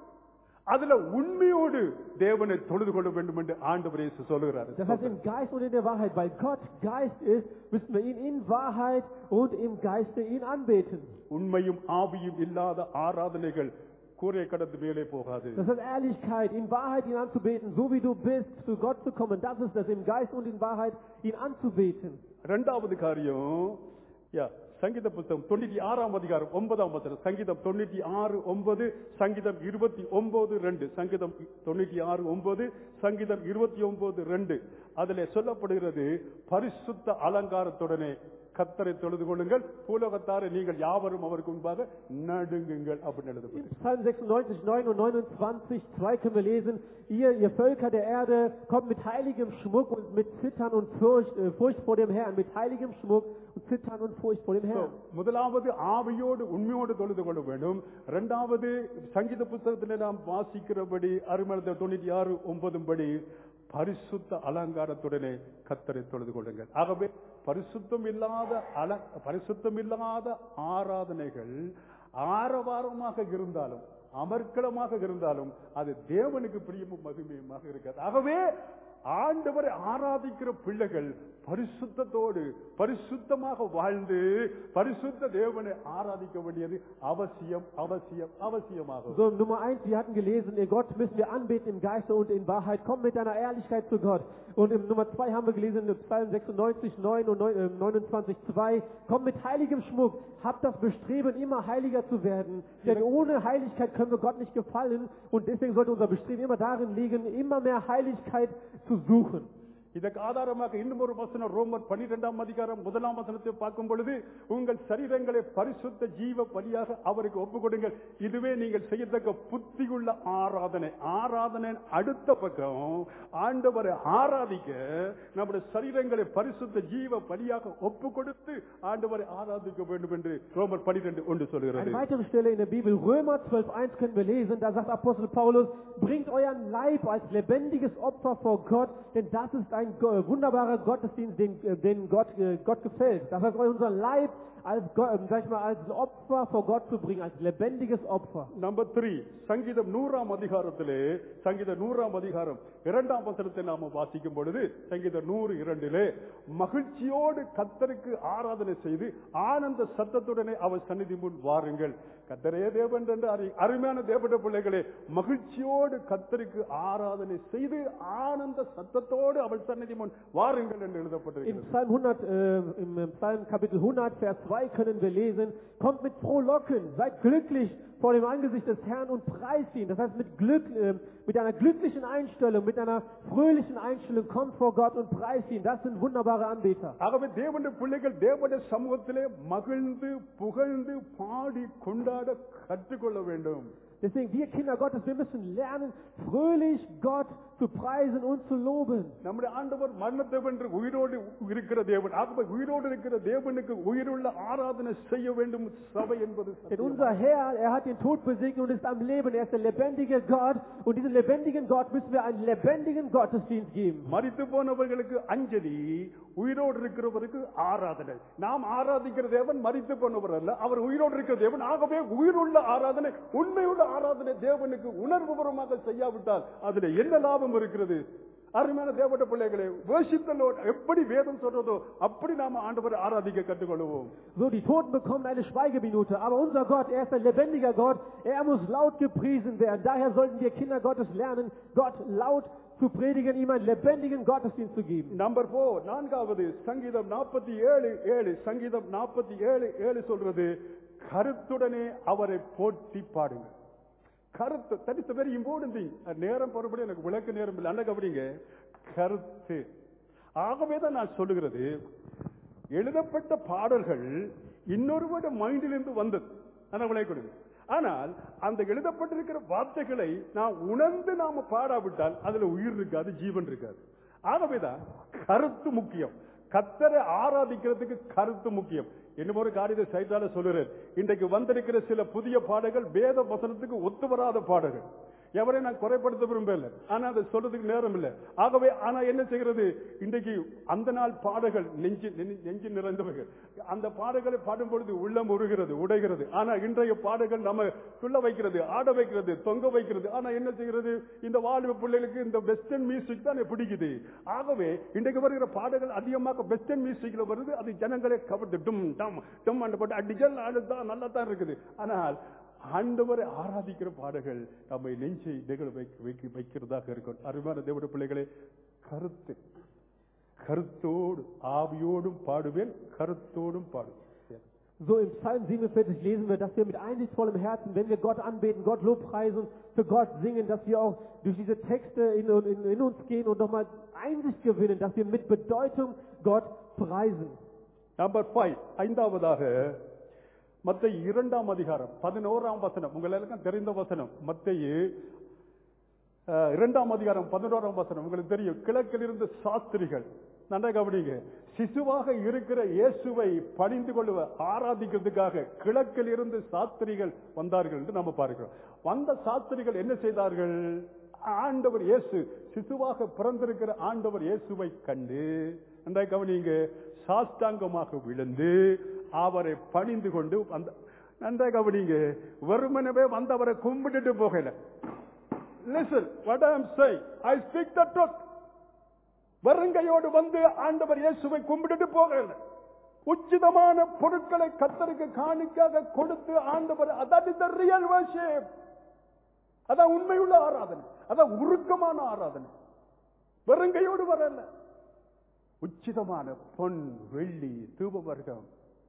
அதுல உண்மையோடு தேவனை தொழுது கொள்ள வேண்டும் என்று ஆண்டவர் இயேசு சொல்கிறார். Das heißt im Geist und in der Wahrheit, weil Gott Geist ist, müssen wir ihn in Wahrheit und im Geiste ihn anbeten. உண்மையும் ஆவியும் இல்லாத ஆராதனைகள் கூரை கடந்து மேலே போகாது. Das heißt Ehrlichkeit, in Wahrheit ihn anzubeten, so wie du bist, zu Gott zu kommen, das ist das, im Geist und in Wahrheit ihn anzubeten. இரண்டாவது காரியம், ja, சங்கீத புத்தகம் தொண்ணூத்தி ஆறாம் அதிகாரம் ஒன்பதாம் வசனம். சங்கீதம் தொண்ணூத்தி ஆறு ஒன்பது, சங்கீதம் இருபத்தி ஒன்பது ரெண்டு, சங்கீதம் தொண்ணூத்தி ஆறு ஒன்பது, சங்கீதம் இருபத்தி ஒன்பது ரெண்டு. அதுல சொல்லப்படுகிறது, பரிசுத்த அலங்காரத்துடனே கர்த்தரை தொழுது கொள்ளுங்கள், பூலோகத்தாரை நீங்கள் யாவரும் அவருக்கு முன்பாக நடுங்குங்கள் அப்படின்னு எழுதப்பட்டிருக்கு. Psalm sechsundneunzig, neun und neunundzwanzig, zwei können wir lesen, ihr, ihr Völker der Erde, kommt mit heiligem Schmuck und mit Zittern und Furcht, äh, Furcht vor dem Herrn, mit heiligem Schmuck und Zittern und Furcht vor dem Herrn. முதலாவது ஆவியோடு உண்மையோடு தொழுது கொள்ள வேண்டும். இரண்டாவது சங்கீத புத்தகத்திலே நாம் வாசிக்கிறபடி அருமளந்த தொண்ணூத்தி ஆறு ஒன்பதும் படி பரிசுத்த அலங்காரத்துடனே கர்த்தரை தொழுது கொள்ளுங்கள். ஆகவே பரிசுத்தம் இல்லாத அல பரிசுத்தம் இல்லாத ஆராதனைகள் ஆரவாரமாக இருந்தாலும் அமர்க்களமாக இருந்தாலும் அது தேவனுக்கு பிரியமும் மகிமையுமாக இருக்காது. ஆகவே ஆண்டவரை ஆராதிக்கிற பிள்ளைகள் பரிசுத்தத்தோடு பரிசுத்தமாக வாழ்ந்து பரிசுத்த தேவனை ஆராதிக்க வேண்டியது அவசியம் அவசியம் அவசியமாகும். So, Nummer eins, wir hatten gelesen, ihr Gott müssen wir anbeten im Geiste und in Wahrheit. Kommt mit deiner Ehrlichkeit zu Gott. Und im Nummer zwei haben wir gelesen, in Psalm sechsundneunzig, neun und neunundzwanzig, zwei, kommt mit heiligem Schmuck. Habt das Bestreben, immer heiliger zu werden. Denn ohne Heiligkeit können wir Gott nicht gefallen. Und deswegen sollte unser Bestreben immer darin liegen, immer mehr Heiligkeit zu suchen. இதற்கு ஆதாரமாக இன்னும் ஒரு வசனம், ரோமர் பன்னிரெண்டாம் அதிகாரம் முதலாம் வசனத்தை பார்க்கும் பொழுது, உங்கள் சரீரங்களை பரிசுத்த ஜீவ பலியாக அவருக்கு ஒப்புக் கொடுங்கள், இதுவே நீங்கள் செய்யத்தக்க புத்தியுள்ள ஆராதனை. ஆராதனை அடுத்த பக்கம் ஆண்டவரை ஆராதிக்க நம்முடைய சரீரங்களை பரிசுத்த ஜீவ பலியாக ஒப்புக் கொடுத்து ஆண்டவரை ஆராதிக்க வேண்டும் என்று ரோமர் பன்னிரண்டு ஒன்று சொல்கிறது. Eine weitere Stelle in der Bibel, Römer zwölf eins können wir lesen, da sagt Apostel Paulus, bringt euren Leib als lebendiges Opfer vor Gott, denn das ist ein ein wunderbarer Gottesdienst, den, den Gott, Gott gefällt. Das heißt, unser Leib als, sag ich mal, als Opfer vor Gott zu bringen, als lebendiges Opfer. Number three, சங்கீதம் நூறாம் அதிகாரத்திலே, சங்கீத நூறாம் அதிகாரம் இரண்டாம் வசனத்தை நாம வாசிக்கும் பொழுது, சங்கீத நூறு இரண்டிலே, மகிழ்ச்சியோடு கர்த்தருக்கு ஆராதனை செய்து ஆனந்த சத்தத்துடனே அவர் சந்நிதி முன் வாருங்கள், கத்தரே தேவன் என்று அறி- அருமையான தேவனுடைய பிள்ளைகளே, மகிழ்ச்சியோடு கத்தருக்கு ஆராதனை செய்து ஆனந்த சத்தத்தோடு அவள் சன்னதி முன் வாருங்கள் என்று Im எழுதப்பட்டிருக்கிறது. Psalm hundert, äh, im Psalm Kapitel hundert, Vers zwei können wir lesen, kommt mit Frohlocken, seid glücklich vor dem Angesicht des Herrn und preist ihn. Das heißt, mit Glück, äh, mit einer glücklichen Einstellung, mit einer fröhlichen Einstellung kommt vor Gott und preist ihn. Das sind wunderbare Anbeter. ஆகவே தேவனுடைய பிள்ளைகள் தேவனுடைய சமூகத்திலே மகிழ்ந்து புகழ்ந்து பாடி கொண்டாட கற்றுக்கொள்ள வேண்டும். Deswegen, wir Kinder Gottes, wir müssen lernen, fröhlich Gott zu preisen und zu loben. நம்முடைய ஆண்டவர் மரணத்தை வென்று உயிரோடு இருக்கிற தேவன். ஆகவே உயிரோடு இருக்கிற தேவனுக்கு உயிருள்ள ஆராதனை செய்ய வேண்டும் சபை என்பது Denn சத்தியம். unser Herr, er hat den Tod besiegt und ist am Leben. Er ist der lebendige Gott. Und diesem lebendigen Gott müssen wir einen lebendigen Gottesdienst geben. மரித்து போனவர்களுக்கு அஞ்சலி, உயிரோடு இருக்கிறவருக்கு ஆராதனை. நாம் ஆராதிக்கிற தேவன் மரித்து போனவர் அல்ல, அவர் உயிரோடு இருக்கிற தேவன். ஆகவே உயிருள்ள ஆராதனை, உண்மையுள்ள ஆராதனை தேவனுக்கு உணர்வுபூர்வமாக செய்யாவிட்டால் அதுல என்ன லாபம் இருக்கிறது? அருமையான தேவனுடைய பிள்ளைகளே, worship the Lord, எப்படி வேதம் சொல்றதோ அப்படி நாம ஆண்டவரை ஆராதிக்க கற்றுக்கொள்வோம். So, die Toten bekommen eine Schweigeminute. Aber unser Gott, er ist ein lebendiger Gott. Er muss laut gepriesen werden. Daher sollten wir Kinder Gottes lernen, Gott laut zu predigen, ihm einen lebendigen Gottesdienst zu geben. Number four, நான்காவது சங்கீதம் நாற்பத்தி ஏழு ஏழு சங்கீதம் நாற்பத்தி ஏழு ஏழு சொல்றது, கருத்துடனே அவரை போற்றி பாடுங்க. கருத்து, that is a very important thing. நேரம் பொறுப்படி எனக்கு விளக்க நேரம் இல்லை. அண்ணா கவனிங்க, கருத்து. ஆகவேதான் நான் சொல்லுகிறது, எழுதப்பட்ட பாடல்கள் இன்னொருவருடைய மைண்டிலிருந்து வந்தது. அண்ணா விளக்க கொடுங்க. ஆனால் அந்த எழுதப்பட்டிருக்கிற வார்த்தைகளை நாம் உணர்ந்து நாம பாடாவிட்டால் அதுல உயிர் இருக்காது, ஜீவன் இருக்காது. ஆகவேதான் கருத்து முக்கியம். கர்த்தரை ஆராதிக்கிறதுக்கு கருத்து முக்கியம். இன்னும் ஒரு காரியத்தை சைத்தால சொல்லுறேன். இன்றைக்கு வந்திருக்கிற சில புதிய பாடல்கள் வேத வசனத்துக்கு ஒத்து வராத பாடல்கள். எவரை நான் குறைப்படுத்த விரும்பல, ஆனா அதை சொல்றதுக்கு நேரம் இல்லை. ஆகவே ஆனா என்ன செய்கிறது, இன்றைக்கு அந்த நாள் பாடல்கள் நெஞ்சு நெஞ்சு நிறைந்தவர்கள். அந்த பாடல்களை பாடும் பொழுது உள்ளம் உருகிறது, உடைகிறது. ஆனா இன்றைய பாடல்கள் நம்ம துள்ள வைக்கிறது, ஆட வைக்கிறது, தொங்க வைக்கிறது. ஆனா என்ன செய்கிறது, இந்த வாழ்வு பிள்ளைகளுக்கு இந்த வெஸ்டர்ன் மியூசிக் தான் பிடிக்குது. ஆகவே இன்றைக்கு வருகிற பாடல்கள் அதிகமாக வெஸ்டர்ன் மியூசிக்ல வருது. அது ஜனங்களை கவர்ந்து டும் டம் டம் அந்த போட்டு அடிஜல் ஆடுதான் நல்லா தான் இருக்குது. ஆனால் ஆண்டவரை ஆராதிக்கிற பாடல்கள் நம்மை நெஞ்சை நிகழ வைக்க வைக்கிறதாக இருக்கும். அருமையான தேவனுடைய பிள்ளைகளே, கருத்து கருத்தோடு ஆவியோடும் பாடுவேன், கருத்தோடும் பாடுவேன். So im Psalm siebenundvierzig lesen wir, dass wir mit einsichtsvollem Herzen, wenn wir Gott anbeten, Gott Lobpreisen, für Gott singen, dass wir auch durch diese Texte in, in, in uns gehen und nochmal Einsicht gewinnen, dass wir mit Bedeutung Gott preisen. Number five, ஐந்தாவதாக மத்தேயு இரண்டாம் அதிகாரம் பதினோராம் வசனம். உங்கள் எல்லாம் தெரிந்த வசனம். மத்தேயு இரண்டாம் அதிகாரம் பதினோராம் வசனம் உங்களுக்கு தெரியும். கிழக்கில் இருந்து சாஸ்திரிகள், நன்றா கவனிங்க, சிசுவாக இருக்கிற இயேசுவை பணிந்து கொள்ளுவ ஆராதிக்கிறதுக்காக கிழக்கில் இருந்து சாஸ்திரிகள் வந்தார்கள் என்று நம்ம பார்க்கிறோம். வந்த சாஸ்திரிகள் என்ன செய்தார்கள்? ஆண்டவர் இயேசு, சிசுவாக பிறந்திருக்கிற ஆண்டவர் இயேசுவை கண்டு, நன்றா கவனிங்க, சாஷ்டாங்கமாக விழுந்து அவரை பணிந்து கொண்டு வந்த. நன்றா கவனிங்க, வெறுமனவே வந்தவரை கும்பிட்டுட்டு போகல. Listen what I am saying, I speak the truth. வருங்கையோடு வந்து ஆண்டவர் இயேசுவை கும்பிட்டுட்டு போகல. உச்சிதமான பொருட்களை கர்த்தருக்கு காணிக்கையாக கொடுத்து ஆண்டவர், that is the real worship. அதான் உண்மையுள்ள ஆராதனை, அதான் உருக்கமான ஆராதனை. வருங்கையோடு வரல, உச்சிதமான பொன் வெள்ளி தூப வர்க்கம்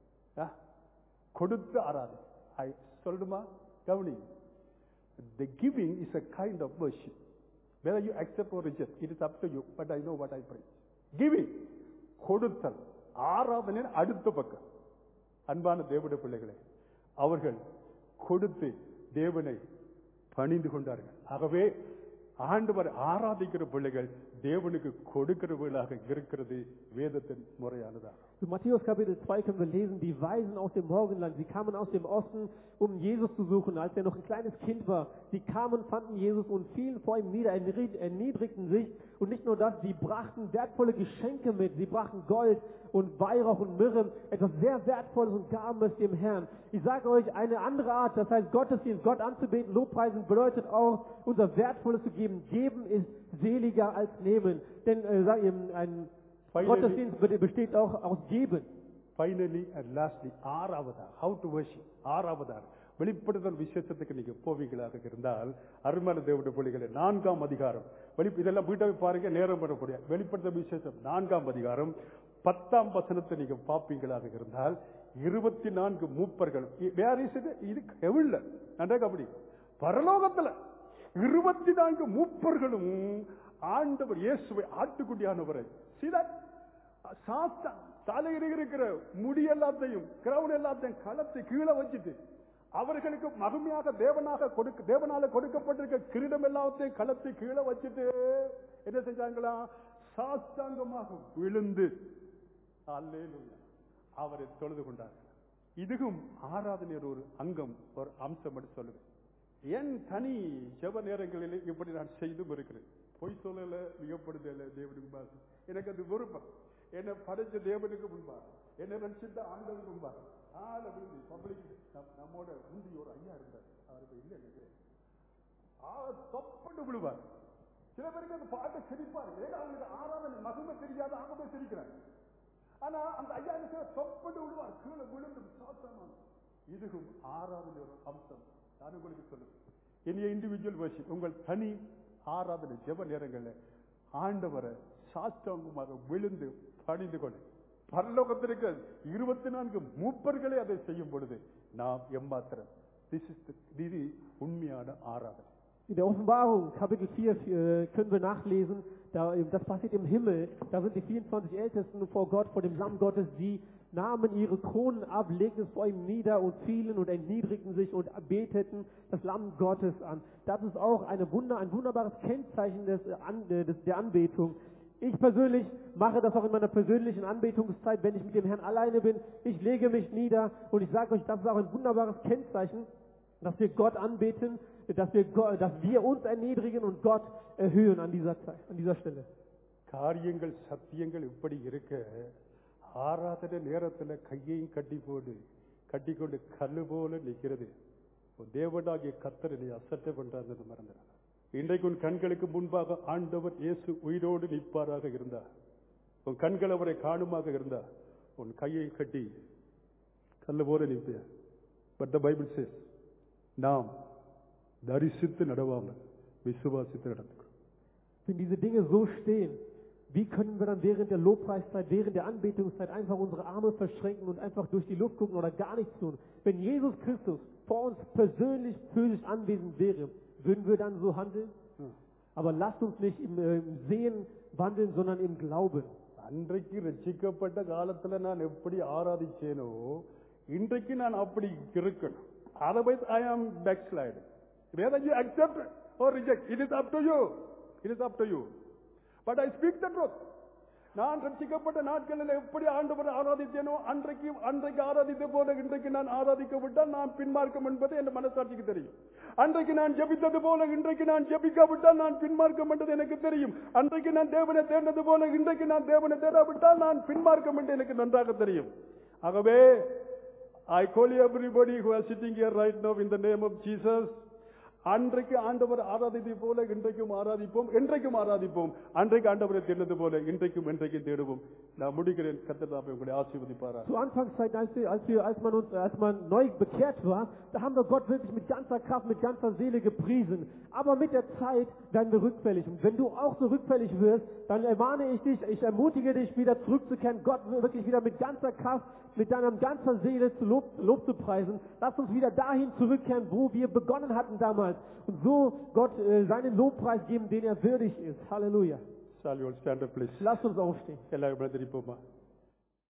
கொடுத்து ஆராதனை. சொல்லுமா கவனி, the giving is a kind of worship. Whether you accept or reject, it is up to you, but I know what I pray. Giving, கொடுத்தல், ஆராதனை அடுத்த பக்கம். அன்பான தேவனுடைய பிள்ளைகளே, அவர்கள் கொடுத்து தேவனை பணிந்து கொண்டார்கள். ஆகவே ஆண்டவர் ஆராதிக்கிற பிள்ளைகள் தேவனுக்கு கொடுக்கிறவர்களாக இருக்கிறது வேதத்தின் முறையானதாக. In Matthäus Kapitel zwei können wir lesen, die Weisen aus dem Morgenland, sie kamen aus dem Osten, um Jesus zu suchen, als er noch ein kleines Kind war. Sie kamen, fanden Jesus und fielen vor ihm nieder, erniedrigten sich. Und nicht nur das, sie brachten wertvolle Geschenke mit. Sie brachten Gold und Weihrauch und Myrrhe, etwas sehr Wertvolles, und gaben es dem Herrn. Ich sage euch, eine andere Art, das heißt Gottesdienst, Gott anzubeten, Lobpreisen, bedeutet auch, unser Wertvolles zu geben. Geben ist seliger als nehmen. Denn äh, ein Gottesdienst besteht auch aus Geben. Finally and lastly, ஆறாவதார், how to worship. ஆறாவதார், வெளிப்படுத்தல் விசேஷத்துக்கு நீங்க போவீங்களாக இருந்தால் அருமையான தேவனுடைய பிள்ளைகளே, நான்காம் அதிகாரம் வெளி இதெல்லாம் வீட்டை பாருங்க, நேரம் பண்ணக்கூடிய வெளிப்படுத்தல் விசேஷம் நான்காம் அதிகாரம் பத்தாம் வசனத்தை நீங்க பார்ப்பீங்களாக இருந்தால் இருபத்தி நான்கு மூப்பர்கள் வேற இது எவ்வளவு நன்றாக அப்படி பரலோகத்துல இருபத்தி நான்கு மூப்பர்களும் ஆண்டவர் இயேசுவை ஆட்டுக்குட்டியானவரை சாத்தா தலையில் இருக்கிற முடி எல்லாத்தையும் கிரவுன் எல்லாத்தையும் களத்தை கீழே வச்சுட்டு அவர்களுக்கு மகிமையாக தேவனாக கொடுக்க தேவனால கொடுக்கப்பட்டிருக்க கிரீடம் எல்லாத்தையும் களத்தை கீழே வச்சுட்டு என்ன செஞ்சாங்களா? சாஸ்தாங்கமாக விழுந்து அல்லேலூயா அவரை தொழுது கொண்டார்கள். இதுவும் ஆராதனையோட ஒரு அங்கம், ஒரு அம்சம் என்று சொல்லுவேன். என் தனி ஜெப நேரங்களில் இப்படி நான் செய்தும் இருக்கிறேன். பொய் சொல்லல, மிகப்படுதல தேவனுக்கு பாசம். எனக்கு அது விருப்பம். என்னை படைச்ச தேவனுக்கு முன்பா, என்னை ரட்சித்த ஆண்டவனுக்கு முன்பா ஆள விழுந்து பப்ளிக் நம்மோட முந்தி ஒரு ஐயா இருந்தார், அவருக்கு இல்லை நினைக்கிறேன், தொப்பண்டு விழுவார். சில பேருக்கு அந்த பாட்டை சிரிப்பார், ஏன்னா அவங்களுக்கு ஆராதனை மகிமை தெரியாத ஆகவே சிரிக்கிறார். ஆனா அந்த ஐயா தொப்பண்டு விழுவார், கீழே விழுந்து சாத்தமான. இதுவும் ஆராதனை ஒரு அம்சம். நான் உங்களுக்கு சொல்லுவேன், என்னைய இண்டிவிஜுவல் வர்ஷிப், உங்கள் தனி ஆராதனை ஜெப நேரங்களில் ஆண்டவரை சாஸ்தாங்கமாக விழுந்து பணிந்து கொண்டு பரலோகத்திற்கு இருபத்தி நான்கு மூப்பர்களே அதை செய்யும் பொழுது நாம் எம்மாத்திரம். இது உண்மையான ஆராதனை. In der Offenbarung, Kapitel vier, äh, können wir nachlesen, da, das passiert im Himmel, da sind die vierundzwanzig Ältesten vor Gott, vor dem Lamm Gottes, die nahmen ihre Kronen ab, legten es vor ihm nieder und fielen und erniedrigten sich und beteten das Lamm Gottes an. Das ist auch eine Wunder, ein wunderbares Kennzeichen des, des, der Anbetung. Ich persönlich mache das auch in meiner persönlichen Anbetungszeit, wenn ich mit dem Herrn alleine bin. Ich lege mich nieder und ich sage euch, das ist auch ein wunderbares Kennzeichen, dass wir Gott anbeten, dass wir, Gott, dass wir uns erniedrigen und Gott erhöhen an dieser Zeit, an dieser Stelle. காரியங்கள் சத்தியங்கள் இப்படி இருக்க ஆராதனை நேரத்தில் கையையும் கட்டி போடு கட்டிக்கொண்டு கல்லு போல நிற்கிறது. தேவனாகிய கர்த்தர் நீ அசட்டை பண்றாங்க மறந்துடாங்க. இன்றைக்கு உன் கண்களுக்கு முன்பாக ஆண்டவர் இயேசு உயிரோடு நிற்பாராக இருந்தார், உன் கண்கள் அவரை காணுமாக இருந்தார், உன் கையை கட்டி கல்லு போல நிற்பிய. பட் த பைபிள் சேஸ், நாம் தரிசித்து நடவாமல் விசுவாசித்து நடந்துக்கிறோம். Wenn diese Dinge so stehen, wie können wir dann während der Lobpreiszeit, während der Anbetungszeit einfach unsere Arme verschränken und einfach durch die Luft gucken oder gar nichts tun? Wenn Jesus Christus vor uns persönlich physisch anwesend wäre, würden wir dann so handeln? Hm. Aber lasst uns nicht im, äh, im Sehen wandeln, sondern im Glauben. அன்றைக்கு ரட்சிக்கப்பட்ட காலத்துல நான் எப்படி ஆராதிச்சேனோ இன்றைக்கு நான் அப்படி இருக்கணும். Otherwise I am backsliding. Whether you accept or reject, it is up to you. It is up to you. But I speak the truth. நான் ரட்சிக்கப்பட்ட நாட்களில் எப்படி ஆண்டவரை ஆராதித்தேனோ அன்றைக்கு அன்றைக்கு ஆராதித்த போல இன்றைக்கு நான் ஆராதிக்க விட்டால் நான் பின்மார்க்கம் என்பது என் மனசாட்சிக்கு தெரியும். அன்றைக்கு நான் ஜெபித்தது போல இன்றைக்கு நான் ஜெபிக்காவிட்டால் நான் பின்மார்க்கம் என்றது எனக்கு தெரியும். அன்றைக்கு நான் தேவனை தேர்ந்தது போல இன்றைக்கு நான் தேவனை தேடாவிட்டால் நான் பின்மார்க்கம் என்று எனக்கு நன்றாக தெரியும். ஆகவே I call everybody who are sitting here right now in the name of Jesus. அன்றைக்கு ஆண்டவர் ஆராதித்தது போல இன்றைக்கும் ஆராதிப்போம், என்றைக்கும் ஆராதிப்போம். அன்றைக்கு ஆண்டவரை தேடினது போல இன்றைக்கும் என்றைக்கும் தேடுவோம். நான் முடிக்கிறேன். கர்த்தர் தாமே உங்களை ஆசீர்வதிப்பாராக. Zur Anfangszeit, als wir, als wir, als man uns, als man neu bekehrt war, da haben wir Gott wirklich mit ganzer Kraft, mit ganzer Seele gepriesen. Aber mit der Zeit werden wir rückfällig. Und wenn du auch so rückfällig wirst, dann ermahne ich dich, ich ermutige dich, wieder zurückzukehren, Gott wirklich wieder mit ganzer Kraft, mit deiner ganzer Seele zu Lob, Lob zu preisen. Lass uns wieder dahin zurückkehren, wo wir begonnen hatten damals. Und so Gott äh, seinen Lobpreis geben, den er würdig ist. Halleluja. Shall we all stand up, please? Lass uns aufstehen. Hello, brother Ipoma.